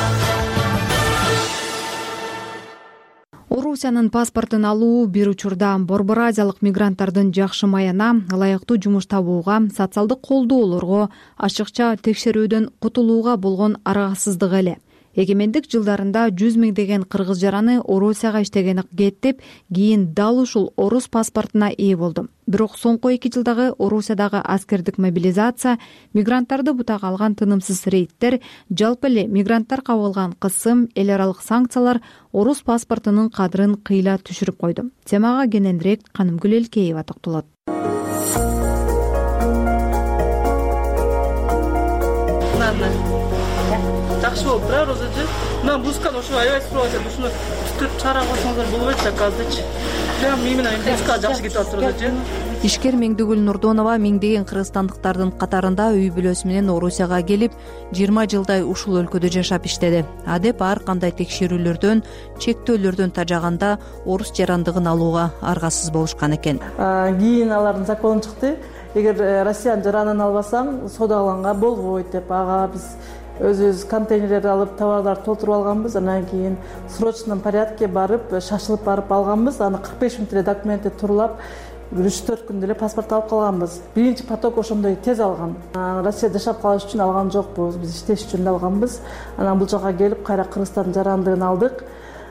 Орусиянын паспортун алуу бир учурда Борбор Азиялык мигранттардын жакшы маяна, ылайыктуу жумуш табууга, социалдык колдоолорго, ачыкча текшерүүдөн кутулууга болгон аргасыздык эле. Эгемендик жылдарында 100 миңдеген кыргыз жараны Орусияга иштегени кеттип, кийин дал ушул орус паспортуна ээ болду. Бирок соңку 2 жылдагы Орусиядагы аскердик мобилизация, мигранттарды бутага алган тынымсыз рейдтер, жалпы эле мигранттар кабылган кысым, эл аралык санкциялар орус паспортунун кадырын кыйла түшүрүп койду. Темага кененирээк Канымгүл Элкеева токтолот. Жакшы болуп турабы өзү. Мына бусканы ошо аябай сурап атат. Ушуну түтүп чара койсоңуздар болбойт да казырчы. Прям менен буска жакшы кетип атат өзү. Ишкер Меңдигүл Нурдонова миңдеген кыргызстандыктардын катарында үй бүлөсү менен Орусияга келип, 20 жылдай ушул өлкөдө жашап иштеди. Адеп ар кандай текшерүүлөрдөн, чектөөлөрдөн тажаганда орус жарандыгын алууга аргасыз болушкан экен. Кийин алардын закону чыкты. Эгер Россиянын жаранын албасаң, содаланга болбойт деп. Ага биз өзүбүз контейнерлерди алып, товарларды толтуруп алганбыз. Андан кийин срочном порядке барып, шашылып барып алганбыз. Аны 45 мүнөт эле документти турлап, 3-4 күндө эле паспорт алып калганбыз. Биринчи поток ошондой тез алган. Россияда жашап калыш үчүн алган жокпуз. Биз иштеш үчүн алганбыз. Анан бул жака келип, кайра Кыргызстандын жарандыгын алдык.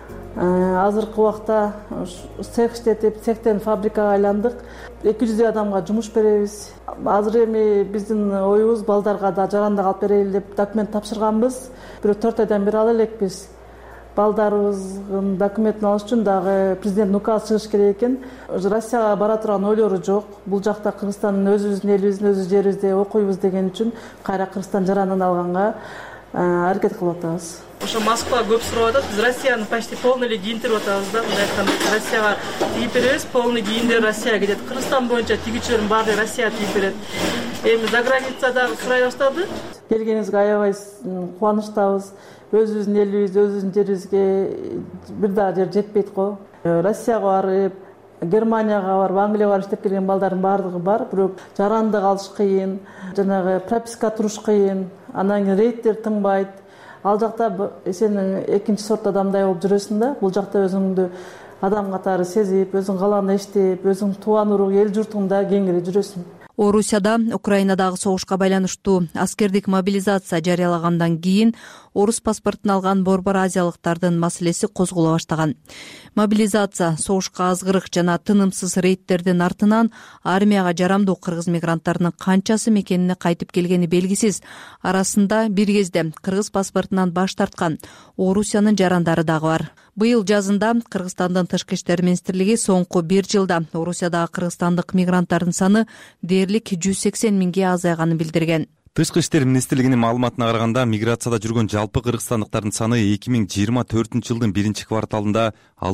Азыркы убакта цех иштетип, цехтен фабрикага айландык. 200 адамга жумуш беребиз. Азыр эми биздин оюбуз балдарга да жарандык алып берели деп документ тапшырганбыз. Бирок 4 айдан бери ала элекпиз. Балдарыбыздын документин алыш үчүн дагы президент указ чыгыш керек экен. Россияга бара турган ойлору жок. Бул жакта Кыргызстандын өзүбүздүн элибиздин өз жерибизде окуйбуз деген үчүн кайра Кыргызстан жаранын алганга аракет кылып атабыз. Ошо Москва көп сурап атат. Биз Россияны почти полный эле кийинтирип атабыз да. Мындай айтканда Россияга тигип беребиз, полный кийимдер Россияга кетет. Кыргызстан боюнча тигүүчүлөрдүн баары Россияга тигип берет. Эми за границадагы сурай баштады. Келгениңизге аябай кубанычтабыз. Өзүбүздүн элибиз, өзүбүздүн жерибизге бир да жер жетпейт го. Россияга барып, Германияга барып, Англияга барып иштеп келген балдардын баардыгы бар, бирок жарандык алыш кыйын, жанагы прописка туруш кыйын, анан кийин рейдтер тынбайт. Ал жакта сен экинчи сорт адамдай болуп жүрөсүң да. Бул жакта өзүңдү адам катары сезип, өзүң каалагандай иштеп, өзүң тууган урук, эл журтуңда кеңири жүрөсүң. Орусияда Украинадагы согушка байланыштуу аскердик мобилизация жарыялагандан кийин орус паспортун алган Борбор Азиялыктардын маселеси козголо баштаган. Мобилизация, согушка азгырык жана тынымсыз рейдтердин артынан армияга жарамдуу кыргыз мигранттарынын канчасы мекенине кайтып келгени белгисиз. Арасында бир кезде кыргыз паспортунан баш тарткан Орусиянын жарандары дагы бар. Быйыл жазында Кыргызстандын Тышкы иштер министрлиги соңку 1 жылда Орусиядагы кыргызстандык мигранттардын саны дээрлик 180 миңге азайганын билдирген. Тышкы иштер министрлигинин маалыматына караганда, миграцияда жүргөн жалпы кыргызстандыктардын саны 2024 жылдын 1 кварталында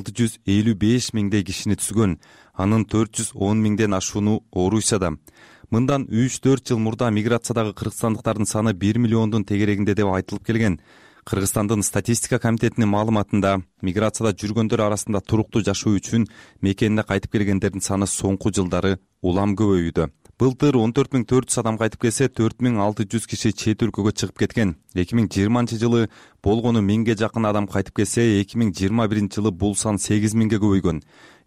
655 миңдей кишини түзгөн. Анын 410 миңден ашууну Орусияда. Мындан 3-4 жыл мурда миграциядагы кыргызстандыктардын саны 1 миллиондун тегерегинде деп айтылып келген. Кыргызстандын статистика комитетинин маалыматында миграцияда жүргөндөр арасында туруктуу жашоо үчүн мекенине кайтып келгендердин саны соңку жылдары улам көбөйүүдө. Былтыр 14.400 адам кайтып келсе, 4.600 киши чет өлкөгө чыгып кеткен. 2020 жылы болгону 1000ге жакын адам кайтып келсе, 2021 жылы бул сан 8000ге көбөйгөн.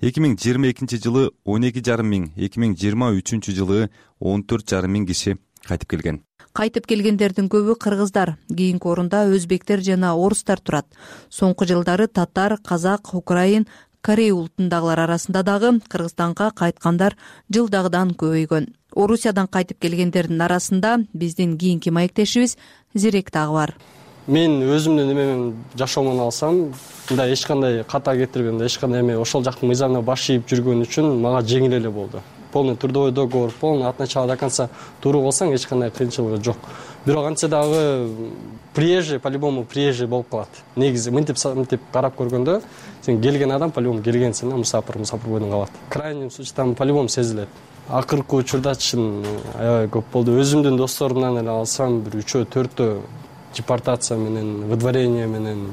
2022 жылы 12,5 миң, 2023 жылы 14,5 миң киши кайтып келген. Кайтып келгендердин көбү кыргыздар, кийинки орунда өзбектер жана орустар турат. Соңку жылдары татар, казак, украин, корей улутундагылар арасында дагы Кыргызстанга кайткандар жылдагыдан көбөйгөн. Орусиядан кайтып келгендердин арасында биздин кийинки маектешибиз Зирек дагы бар. Мен өзүмдүн эмемен жашоомун алсам, мындай эч кандай ката кетирбейм, эч кандай эме ошол жактын мыйзамына баш ийип жүргөн үчүн мага жеңил эле болду. Полный трудовой договор, полный от начала до конца туру болсаң эч кандай кыйынчылыгы жок. Бирок антсе дагы приезжий, по-любому приезжий болуп калат. Негизи мынтип карап көргөндө сен келген адам по-любому келгенсиң, мусафир бойдон калат. Крайний случай там по-любому сезилет. Акыркы учурда чын аябай көп болду. Өзүмдүн досторумдан эле алсам, бир 3-4 депортация менен, выдворение менен,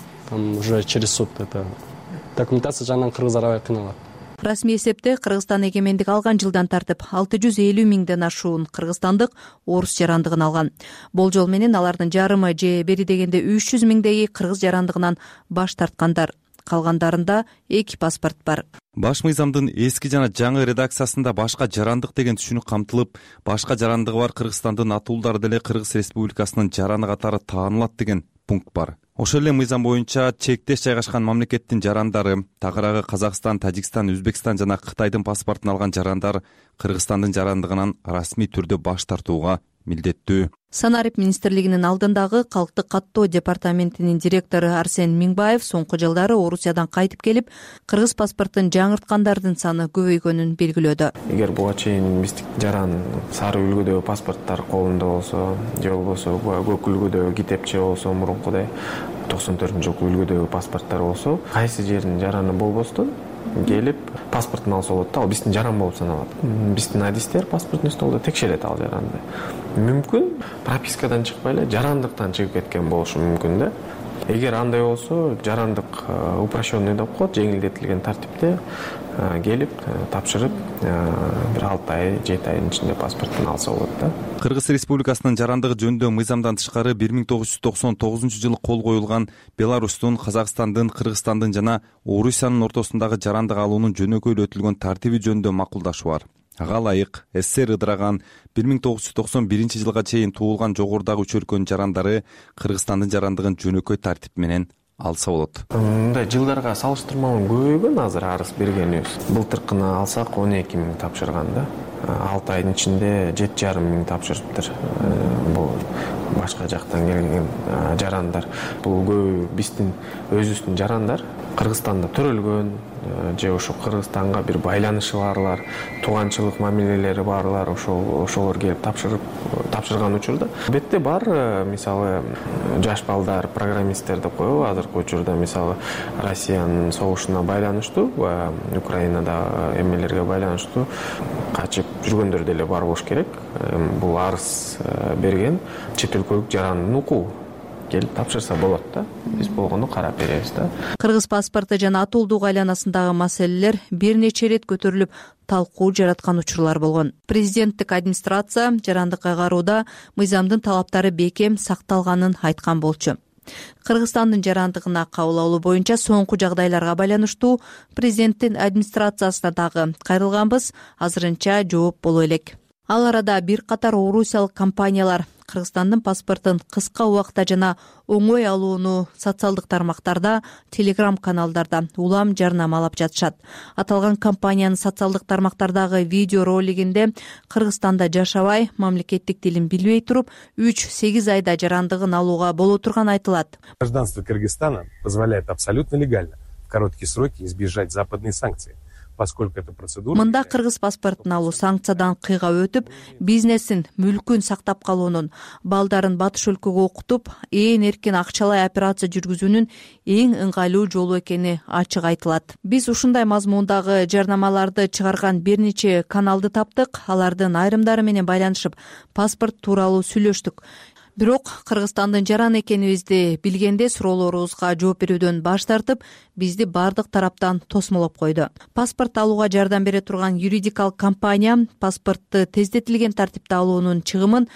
там уже через суд это документация жагынан кыргыздар аябай кыйналат. Расмий эсепте Кыргызстан эгемендик алган жылдан тартып 650 миңден ашуун кыргызстандык орус жарандыгын алган. Болжол менен алардын жарымы же бери дегенде 300 миңдеги кыргыз жарандыгынан баш тарткандар. Калгандарында 2 паспорт бар. Баш мыйзамдын эски жана жаңы редакциясында башка жарандык деген түшүнүк камтылып, башка жарандыгы бар Кыргызстандын атуулдары деле Кыргыз Республикасынын жараны катары таанылат деген пункт бар. Ошол эле мыйзам боюнча чектеш жайгашкан мамлекеттин жарандары, тагыраагы Казакстан, Тажикстан, Өзбекстан жана Кытайдын паспортун алган жарандар Кыргызстандын жарандыгынан расмий түрдө баш тартууга милдеттүү. Санарип министрлигинин алдындагы калктык каттоо департаментинин директору Арсен Миңбаев соңку жылдары Орусиядан кайтып келип, кыргыз паспортун жаңырткандардын саны көбөйгөнүн белгилөөдө. Эгер буга чейин биздин жаран сары үлгүдөгү паспорттор колунда болсо, же болбосо көк үлгүдөгү китепче болсо, мурункудай 94-жылкы үлгүдөгү паспорттор болсо, кайсы жердин жараны болбостон келип паспортун алса болот да, ал биздин жаран болуп саналат. Биздин адистер паспортный столдо текшерет ал жаранды. Мүмкүн пропискадан чыкпай эле жарандыктан чыгып кеткен болушу мүмкүн да. Эгер андай болсо, жарандык упрощенный деп коет, жеңилдетилген тартипте келип тапшырып, бир 6 ай, 7 айдын ичинде паспортун алса болот да. Кыргыз Республикасынын жарандыгы жөнүндө мыйзамдан тышкары 1999-жылы кол коюлган Беларустун, Казакстандын, Кыргызстандын жана Орусиянын ортосундагы жарандык алуунун жөнөкөйлөтүлгөн тартиби жөнүндө макулдашуу бар. Ага ылайык СССР ыдыраган 1991 жылга чейин туулган жогорудагы 3 өлкөнүн жарандары Кыргызстандын жарандыгын жөнөкөй тартип менен алса болот. Мындай жылдарга салыштырмалуу көбөйгөн азыр арыз бергенибиз. Былтыркыны алсак 12 миң тапшырган да. 6 айдын ичинде 7,5 миң тапшырыптыр. Бул башка жактан келген жарандар. Бул көбү биздин өзүбүздүн жарандар. Кыргызстанда төрөлгөн же ошо Кыргызстанга бир байланышы барлар, тууганчылык мамилелери барлар, ошолор келип тапшырган учурда. Бетте бар, мисалы, жаш балдар, программисттер деп коебу, азыркы учурда мисалы Россиянын согушуна байланыштуу, Украинада эмелерге байланыштуу качып жүргөндөр деле бар болуш керек. Бул арыз берген чет өлкөлүк жарандын укугу. Келип тапшырса болот да. Биз болгону карап беребиз да. Кыргыз паспорту жана атуулдук айланасындагы маселелер бир нече ирет көтөрүлүп, талкуу жараткан учурлар болгон. Президенттик администрация жарандыкка кароодо мыйзамдын талаптары бекем сакталганын айткан болчу. Кыргызстандын жарандыгына кабыл алуу боюнча соңку жагдайларга байланыштуу президенттин администрациясына дагы кайрылганбыз, азырынча жооп боло элек. Ал арада бир катар орусиялык компаниялар Кыргызстандын паспортун кыска убакта жана оңой алууну социалдык тармактарда, телеграм-каналдарда улам жарнамалап жатышат. Аталган компаниянын социалдык тармактардагы видео ролигинде Кыргызстанда жашабай, мамлекеттик тилин билбей туруп, 3-8 айда жарандыгын алууга боло турганы айтылат. Гражданство Кыргызстана позволяет абсолютно легально в короткие сроки избежать западной санкции. Мында кыргыз паспортун алуу санкциядан кыйгап өтүп, бизнесин, мүлкүн сактап калуунун, балдарын батыш өлкөгө окутуп, эркин акчалай операция жүргүзүүнүн эң ыңгайлуу жолу экени ачык айтылат. Биз ушундай мазмундагы жарнамаларды чыгарган бир нече каналды таптык, алардын айрымдары менен байланышып, паспорт тууралуу сүйлөштүк. Бирок Кыргызстандын жаран экенибизди билгенде суроолорубузга жооп берүүдөн баш тартып, бизди бардык тараптан тосмолоп койду. Паспорт алууга жардам бере турган юридикалык компания паспортту тездетилген тартипте алуунун чыгымын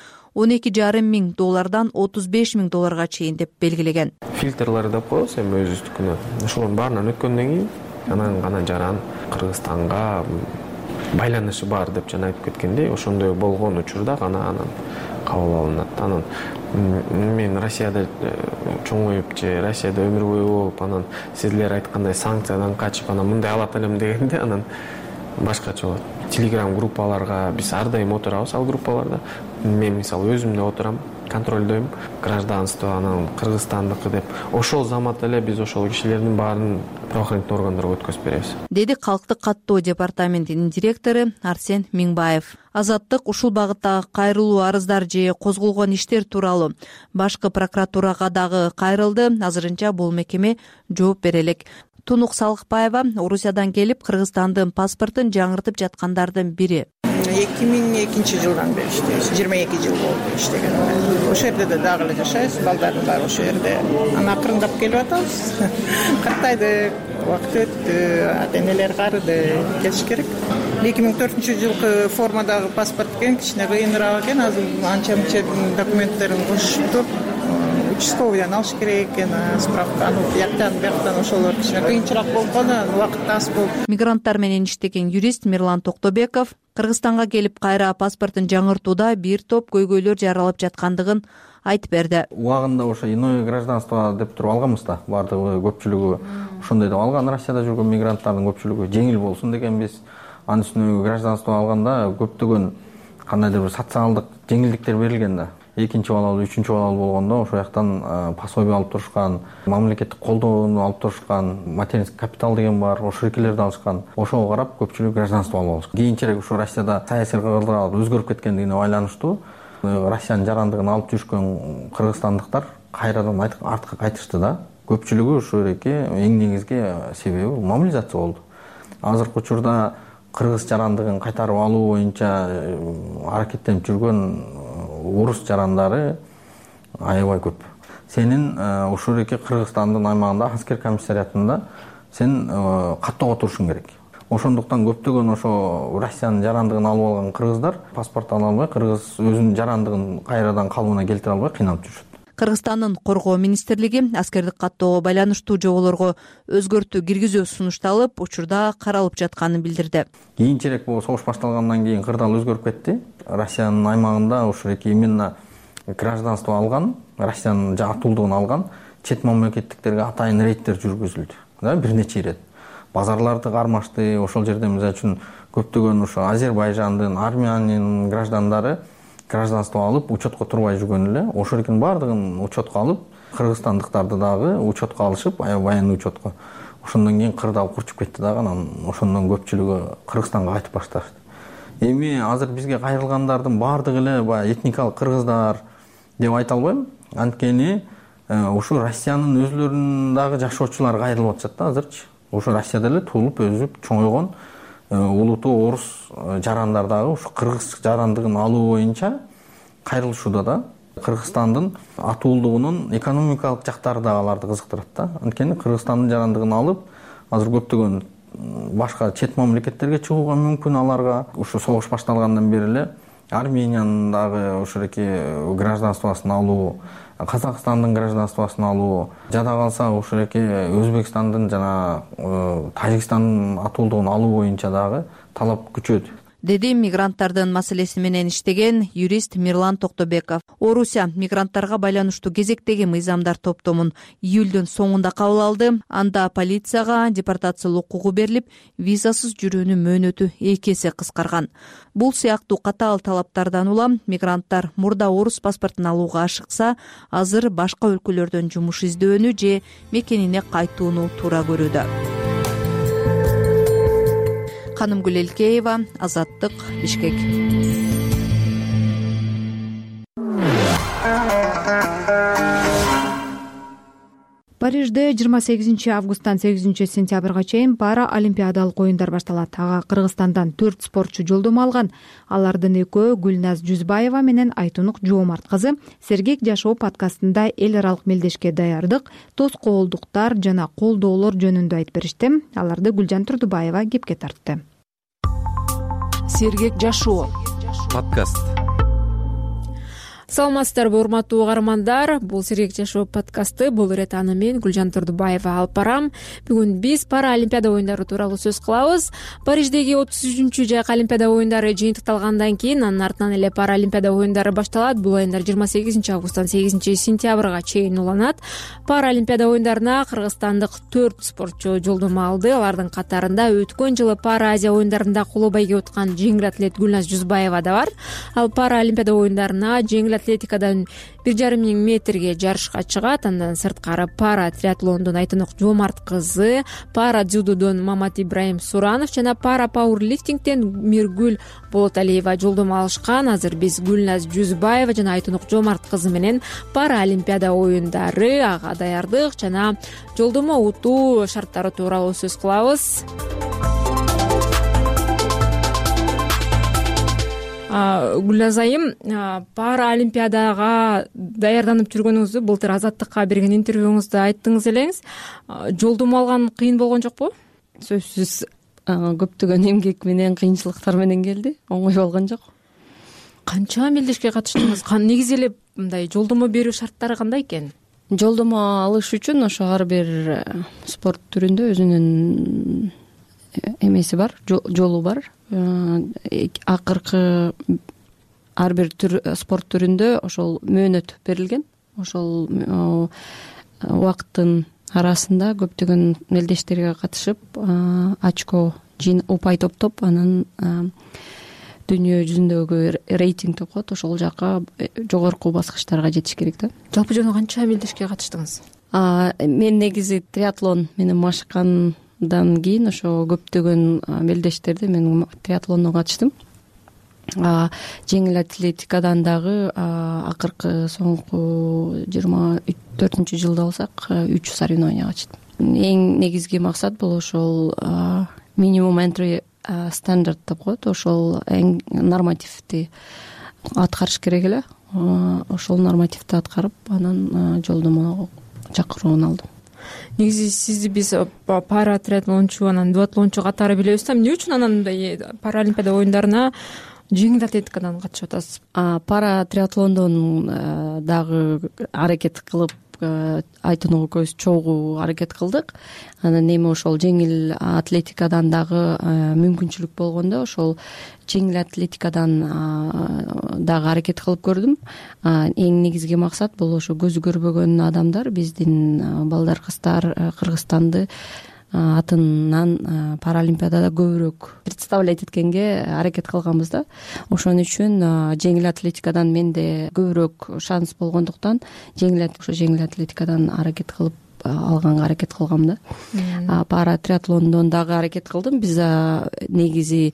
$12,5 миң $35,000 чейин деп белгилеген. Фильтрлар деп коебуз эми өзүбүздүкүнө. Ошолордун баарынан өткөндөн кийин анан гана жаран Кыргызстанга байланышы бар деп жана айтып кеткендей, ошондой болгон учурда гана анан кабыл алынат. Анан мен Россияда чоңоюп же Россияда өмүр бою болуп, анан силер айткандай санкциядан качып, анан мындай алат элем дегенде анан башкача болот. Телеграм группаларга биз ар дайым отурабыз, ал группаларда. Мен мисалы өзүм да отурам, контролдойм, гражданство анан Кыргызстандыкы деп. Ошол заматта эле биз ошол кишилердин баарын правоохранительный органдарга өткөзүп беребиз. Деди Калктык каттоо департаментинин директору Арсен Миңбаев. Азаттык ушул багыттагы кайрылуу арыздар же козголгон иштер тууралуу башкы прокуратурага дагы кайрылды. Азырынча бул мекеме жооп бере элек. Тунук Салыкбаева Орусиядан келип Кыргызстандын паспортун жаңыртып жаткандардын бири. 2002-жылдан бери иштейбиз. 22 жыл болду иштеген. Ошол жерде дагы эле жашайбыз, балдардын баары ошол жерде. Анан акырындап келип атабыз. Картайды, убакыт өттү, ата-энелер карыды, келиш керек. 2004-жылкы формадагы паспорт экен, кичине кыйыныраак экен. Азыр анча-мынча документтерин кошуп туруп, участковыйдан алыш керек экен, справка, бияктан ошолор кичине кыйынчыраак болгону, убакыт аз болду. Мигранттар менен иштеген юрист Мирлан Токтобеков Кыргызстанга келип кайра паспортун жаңыртууда бир топ көйгөйлөр жаралып жаткандыгын айтып берди. Убагында ошо иное гражданство деп туруп алганбыз да, бардыгы көпчүлүгү ошондой деп алган. Россияда жүргөн мигранттардын көпчүлүгү жеңил болсун дегенбиз. Анын үстүнө гражданство алганда көптөгөн кандайдыр бир социалдык жеңилдиктер берилген да. Экинчи балалуу, үчүнчү балалуу болгондо ошол жактан пособие алып турушкан, мамлекеттик колдоону алып турушкан, материнский капитал деген бар, ошол эркелерди алышкан. Ошого карап көпчүлүк гражданство алып алышкан. Кийинчерээк ушу Россияда саясий кыргыздар өзгөрүп кеткендигине байланыштуу Россиянын жарандыгын алып жүрүшкөн кыргызстандыктар кайрадан артка кайтышты да. Көпчүлүгү ушул эки эң негизги себеби мобилизация болду. Азыркы учурда кыргыз жарандыгын кайтарып алуу боюнча аракеттенип жүргөн орус жарандары аябай көп. Сенин ушул эки Кыргызстандын аймагында аскер комиссариатында сен каттоого турушуң керек. Ошондуктан көптөгөн ошо Россиянын жарандыгын алып алган кыргыздар паспорт ала албай, кыргыз өзүнүн жарандыгын кайрадан калыбына келтире албай кыйналып жүрүшөт. Кыргызстандын коргоо министрлиги аскердик каттоого байланыштуу жоболорго өзгөртүү киргизүү сунушталып, учурда каралып жатканын билдирди. Кийинчерээк бул согуш башталгандан кийин кырдаал өзгөрүп кетти. Россиянын аймагында ушул эки именно гражданство алган, Россиянын атуулдугун алган чет мамлекеттиктерге атайын рейдтер жүргүзүлдү. Да, бир нече ирет. Базарларды кармашты. Ошол жерде мисалы үчүн көптөгөн ошо Азербайжандын, Армениянын граждандары гражданство алып, учетко турбай жүргөн эле. Ошол экенин баардыгын учетко алып, кыргызстандыктарды дагы учетко алышып, аябай учетко. Ошондон кийин кырдаал курчуп кетти дагы, анан ошондон көпчүлүгү Кыргызстанга кайтып башташты. Эми азыр бизге кайрылгандардын баардыгы эле баягы этникалык кыргыздар деп айта албайм. Анткени ушу Россиянын өзүлөрүнүн дагы жашоочулары кайрылып атышат да азырчы. Ушу Россияда эле туулуп өсүп чоңойгон улуттуу орус жарандар дагы ушу кыргыз жарандыгын алуу боюнча кайрылышууда да. Кыргызстандын атуулдугунун экономикалык жактары да аларды кызыктырат да. Анткени Кыргызстандын жарандыгын алып, азыр көптөгөн башка чет мамлекеттерге чыгууга мүмкүн аларга. Ушу согуш башталгандан бери эле Армениянын дагы ошол эки гражданствосын алуу, Казакстандын гражданствосын алуу, жада калса ошол эки Өзбекстандын жана Тажикстандын атуулдугун алуу боюнча дагы талап күчөйдү. Деди мигранттардын маселеси менен иштеген юрист Мирлан Токтобеков. Орусия мигранттарга байланыштуу кезектеги мыйзамдар топтомун июлдун соңунда кабыл алды. Анда полицияга депортациялоо укугу берилип, визасыз жүрүүнүн мөөнөтү 2 эсе кыскарган. Бул сыяктуу катаал талаптардан улам мигранттар мурда орус паспортун алууга ашыкса, азыр башка өлкөлөрдөн жумуш издөөнү же мекенине кайтууну туура көрүүдө. Канымгүл Элкеева, Азаттык, Бишкек. Париж Парижде 28 августтан 8 сентябрга чейин пара олимпиадалык оюндар башталат. Ага Кыргызстандан 4 спортчу жолдомо алган. Алардын экөө Гүлназ Жүзбаева менен Айтунук Жоомарт кызы. Сергек жашоо подкастында эл аралык мелдешке даярдык, тоскоолдуктар жана колдоолор жөнүндө айтып беришти. Аларды Гүлжан Турдубаева кепке тартты. Сергек жашоо подкаст. Саламатсыздарбы, урматтуу угармандар. Бул Сергек жашоо подкасты. Бул ирет аны мен Гүлжан Турдубаева алып барам. Бүгүн биз пара олимпиада оюндары тууралуу сөз кылабыз. Париждеги 33-чү жайкы олимпиада оюндары жыйынтыкталгандан кийин анын артынан эле пара олимпиада оюндары башталат. Бул оюндар 28 августтан 8 сентябрга чейин уланат. Пара олимпиада оюндарына кыргызстандык 4 спортчу жолдомо алды. Алардын катарында өткөн жылы пара Азия оюндарында коло байге уткан жеңил атлет Гүлназ Жүзбаева да бар. Ал пара олимпиада оюндарына жеңил атлетикадан 1,5 метрге жарышка чыгат. Андан сырткары пара триатлондон Айтунук Жоомарт кызы, пара дзюдодон Мамат Ибраим Суранов жана пара пауэрлифтингден Миргүл Болоталиева жолдомо алышкан. Азыр биз Гүлназ Жүзбаева жана Айтунук Жоомарт кызы менен пара олимпиада оюндары, ага даярдык жана жолдомо утуу шарттары тууралуу сөз кылабыз. Гүлназ айым, пара олимпиадага даярданып жүргөнүңүздү былтыр Азаттыкка берген интервьюңузда айттыңыз элеңиз. Жолдомо алган кыйын болгон жокпу? Сөзсүз көптөгөн эмгек менен, кыйынчылыктар менен келди. Оңой болгон жок. Канча мелдешке катыштыңыз? Негизи эле мындай жолдомо берүү шарттары кандай экен? Жолдомо алыш үчүн ошо ар бир спорт түрүндө өзүнүн эмеси бар, жолу бар. Акыркы ар бир спорт түрүндө ошол мөөнөт берилген. Ошол убакыттын арасында көптөгөн мелдештерге катышып, очко упай топтоп, анан дүйнө жүзүндөгү рейтинг деп коет, ошол жака жогорку баскычтарга жетиш керек да. Жалпы жана канча мелдешке катыштыңыз? Мен негизи триатлон менен машыккандан кийин ошо көптөгөн мелдештерди мен триатлондон катыштым. Жеңил атлетикадан дагы акыркы соңку 24-жылда болсак 3 соревнования катыштым. Эң негизги максат бул ошол минимум entry стандарт деп коет, ошол эң нормативди аткарыш керек эле. Ошол нормативди аткарып, анан жолдомо чакыруун алдым. Негизи сизди биз пара триатлончу, анан дуатлончу катары билебиз да, эмне үчүн анан мындай пара олимпиада оюндарына жеңил атлетикадан катышып атасыз? Пара триатлондон дагы аракет кылып, Айтунук экөөбүз чогуу аракет кылдык. Анан эми ошол жеңил атлетикадан дагы мүмкүнчүлүк болгондо ошол жеңил атлетикадан дагы аракет кылып көрдүм. Эң негизги максат бул ошо көзү көрбөгөн адамдар, биздин балдар, кыздар Кыргызстанды атынан паралимпиадада көбүрөөк представлять эткенге аракет кылганбыз да. Ошон үчүн жеңил атлетикадан менде көбүрөөк шанс болгондуктан жеңил атлетикадан аракет кылып алганга аракет кылгам да. Пара триатлондон дагы аракет кылдым. Биз негизи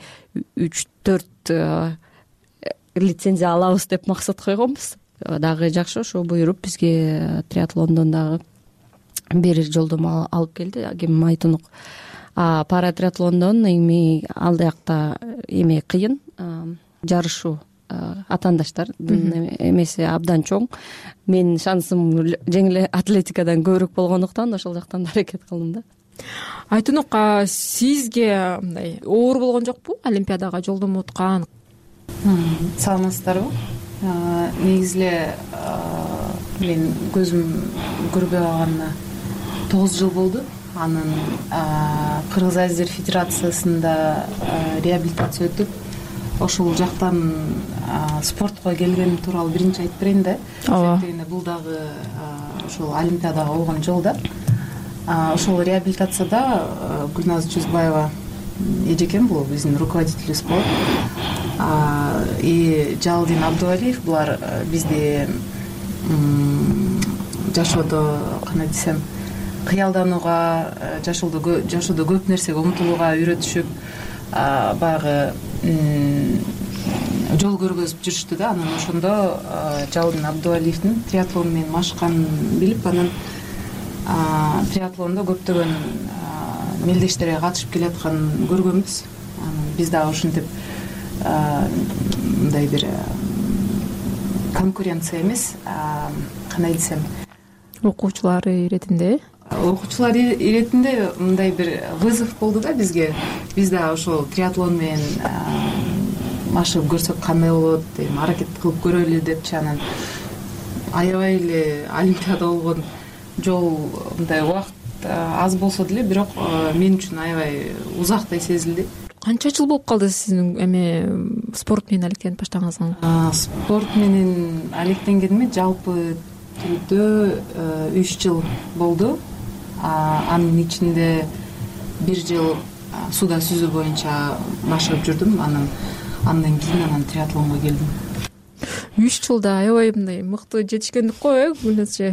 3-4 лицензия алабыз деп максат койгонбуз. Дагы жакшы ошо буйруп бизге триатлондон дагы бир жолдомо алып келди ким Айтунук. Пара триатлондон эми алдыякта эме кыйын, жарышуу атаандаштардын эмеси абдан чоң. Менин шансым жеңил атлетикадан көбүрөөк болгондуктан ошол жактан аракет кылдым да. Айтунук, сизге мындай оор болгон жокпу олимпиадага жолдомо уткан? Саламатсыздарбы? Негизи эле мен көзүм көрбөй калганына 9 жыл болду. Анын Кыргыз Азиздер Федерациясында реабилитация өтүп, ошол жактан спортко келгеним тууралуу биринчи айтып берейин да. Себеби бул дагы ошол олимпиадага болгон жол да. Ошол реабилитацияда Гүлназ Жүзбаева эжекем, бул биздин руководителибиз болот. И Жалдин Абдувалиев, булар бизди жашоодо кандай десем, кыялданууга, жашоодо көп нерсеге умтулууга үйрөтүшүп, баягы жол көргөзүп жүрүштү да. Анан ошондо Жалдин Абдувалиевдин триатлон менен машыкканын билип, анан триатлондо көптөгөн мелдештерге катышып келатканын көргөнбүз. Биз дагы ушинтип мындай бир конкуренция эмес, кандай десем, окуучулар иретинде мындай бир вызов болду да бизге. Биз дагы ошол триатлон менен машыгып көрсөк кандай болот, аракет кылып көрөлү депчи. Анан аябай эле олимпиада болгон жол, мындай убакыт аз болсо деле, бирок мен үчүн аябай узактай сезилди. Канча жыл болуп калды сиздин эме спорт менен алектенип баштаганыңызга? Спорт менен алектенгениме жалпы түрдө 3 жыл болду. Анын ичинде 1 жыл сууда сүзүү боюнча машыгып жүрдүм. Андан кийин триатлонго келдим. 3 жылда аябай мындай мыкты жетишкендик го, Гүлназчы?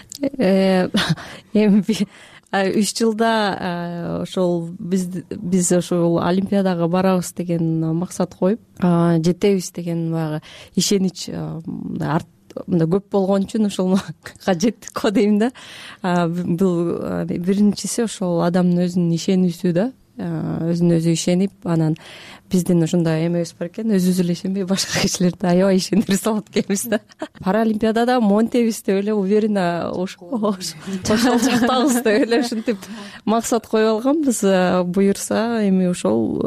Эми 3 жылда ошол биз ошол олимпиадага барабыз деген максат коюп, жетебиз деген баягы ишенич мындай көп болгон үчүн ошолго жеттик го дейм да. Бул биринчиси ошол адамдын өзүнүн ишенүүсү да, өзүнө өзү ишенип, анан биздин ошондой эмебиз бар экен, өзүбүз эле ишенбей башка кишилерди аябай ишендире салат экенбиз да. Паралимпиадада монтебиз деп эле уверенно ошол жактабыз деп эле ушинтип максат коюп алганбыз. Буюрса эми ошол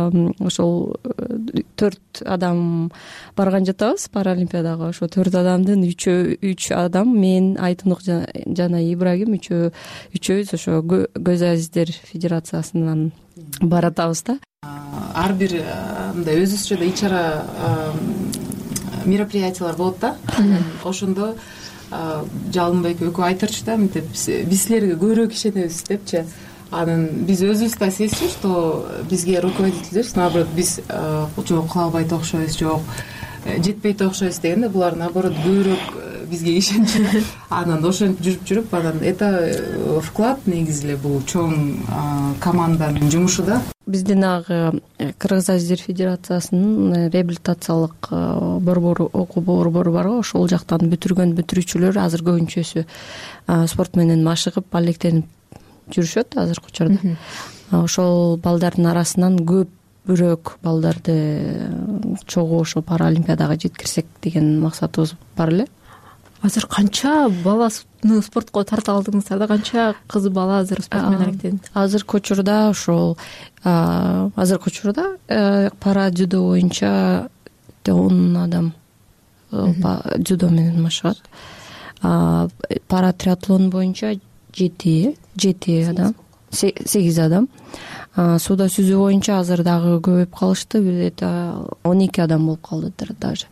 4 адам барган жатабыз Паралимпиадага. Ошо 4 адамдын 3 адам, мен, Айтунук жана Ибрагим үчөөбүз ошо Көз Азиздер Федерациясынан баратабыз да. Ар бир мындай өзүбүзчө да ичара мероприятиялар болот да. Ошондо Жалынбек экөө айтырчу да, мынтип биз силерге көбүрөөк ишенебиз депчи. Анан биз өзүбүз да сезчү, что бизге руководителдер, наоборот, биз жок кыла албайт окшойбуз, жок жетпейт окшойбуз дегенде, булар наоборот көбүрөөк бизге ишенчү. Анан ошентип жүрүп, анан это вклад негизи эле бул чоң команданын жумушу да. Биздин аг Кыргыз Азиздер Федерациясынын реабилитациялык борбору, окуу борбору бар го, ошол жактан бүтүргөн бүтүрүүчүлөр азыр көбүнчөсү спорт менен машыгып, алектенип жүрүшөт азыркы учурда. Ошол балдардын арасынан көбүрөөк балдарды чогуу ошо Паралимпиадага жеткирсек деген максатыбыз бар эле. Азыр канча баланы спортко тарта алдыңыздар да? Канча кыз бала азыр спорт менен алектенет? Азыркы учурда ошол пара дзюдо боюнча 10 адам дзюдо менен машыгат. Пара триатлон боюнча 7 адам, 8 адам. Сууда сүзүү боюнча азыр дагы көбөйүп калышты, бир 12 адам болуп калдыдыр даже.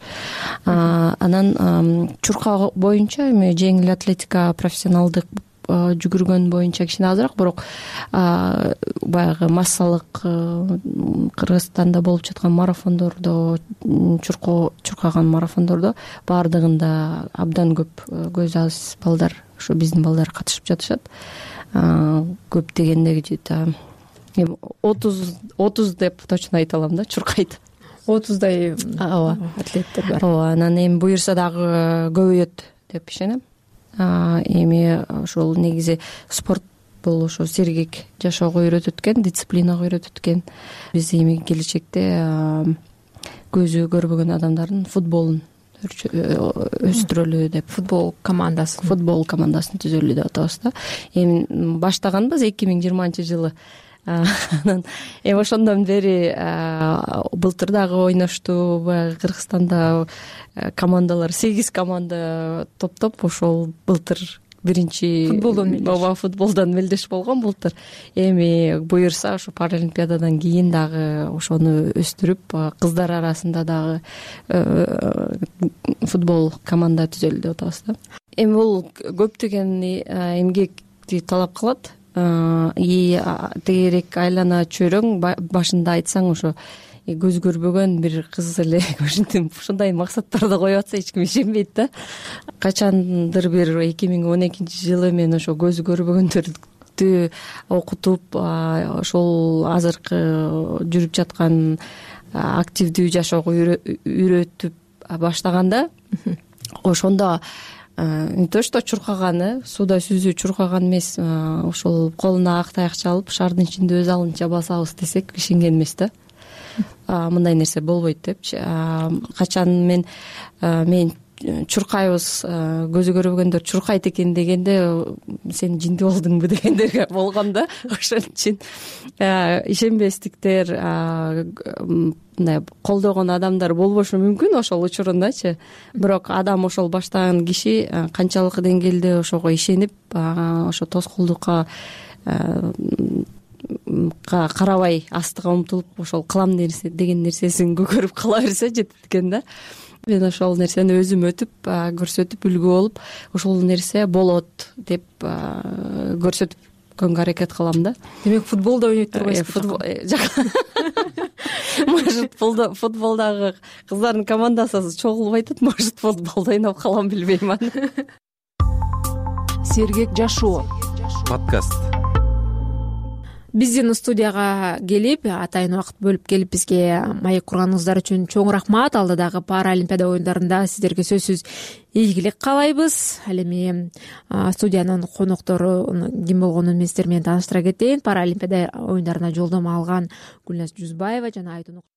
Анан чурка боюнча эми жеңил атлетика профессионалдык жүгүргөн боюнча кичине азыраак, бирок баягы массалык Кыргызстанда болуп жаткан марафондордо, чуркаган марафондордо баардыгында абдан көп көз азиз балдар, ошо биздин балдар катышып жатышат. Көп дегенде 30 деп точно айта алам да, чуркайт. 30дай атлеттер бар. Ооба, анан эми буюрса дагы көбөйөт деп ишенем. Эми ошол негизи спорт бул ошо сергек жашоого үйрөтөт экен, дисциплинага үйрөтөт экен. Биз эми келечекте көзү көрбөгөн адамдардын футболун өстүрөлү деп, футбол командасын түзөлү деп атабыз да. Эми баштаганбыз 2020 жылы. Анан эми ошондон бери былтыр дагы ойношту. Баягы Кыргызстанда командалар 8 команда топтоп, ошол былтыр биринчи футболдон мелдеш болгон былтыр. Эми буюрса ошо Паралимпиададан кийин дагы ошону өстүрүп, кыздар арасында дагы футбол команда түзөлү деп атабыз да. Эми бул көптөгөн эмгекти талап кылат. Тегерек айлана чөйрөң башында айтсаң, ошо көз көрбөгөн бир кыз эле ушундай максаттарды коюп атса эч ким ишенбейт да. Качандыр бир 2012 жылы мен ошо көз көрбөгөндөрдү окутуп, ошол азыркы жүрүп жаткан активдүү жашоого үйрөтүп баштаганда, ошондо не то что чуркаган, сууда сүзүү чуркаган эмес, ошол колуна ак таякчы алып шаардын ичинде өз алынча басабыз десек ишенген эмес да. Мындай нерсе болбойт депчи. Качан мен чуркайбыз, көзү көрбөгөндөр чуркайт экен дегенде сен жинди болдуңбу дегендер болгон да. Ошон үчүн ишенбестиктер, мындай колдогон адамдар болбошу мүмкүн ошол учурундачы. Бирок адам ошол баштаган киши канчалык деңгээлде ошого ишенип, ошо тоскоолдукка карабай астыга умтулуп ошол кылам деген нерсесин көкөрүп кала берсе жетет экен да. Мен ошол нерсени өзүм өтүп, көрсөтүп, үлгү болуп, ошол нерсе болот деп көрсөтүп көргөнгө аракет кылам да. Демек футболдо ойнойт турбайсызбы? Может, футболдагы кыздардын командасы чогулбай атат, может, футболдо ойноп калам, билбейм аны. Сергек жашоо подкаст. Биздин студияга келип, атайын убакыт бөлүп келип бизге маек курганыңыздар үчүн чоң рахмат. Алдыдагы Паралимпиада оюндарында сиздерге сөзсүз ийгилик каалайбыз. Ал эми студиянын коноктору ким болгонун мен сиздер менен тааныштыра кетейин. Паралимпиада оюндарына жолдомо алган Гүлназ Жузбаева жана Айтун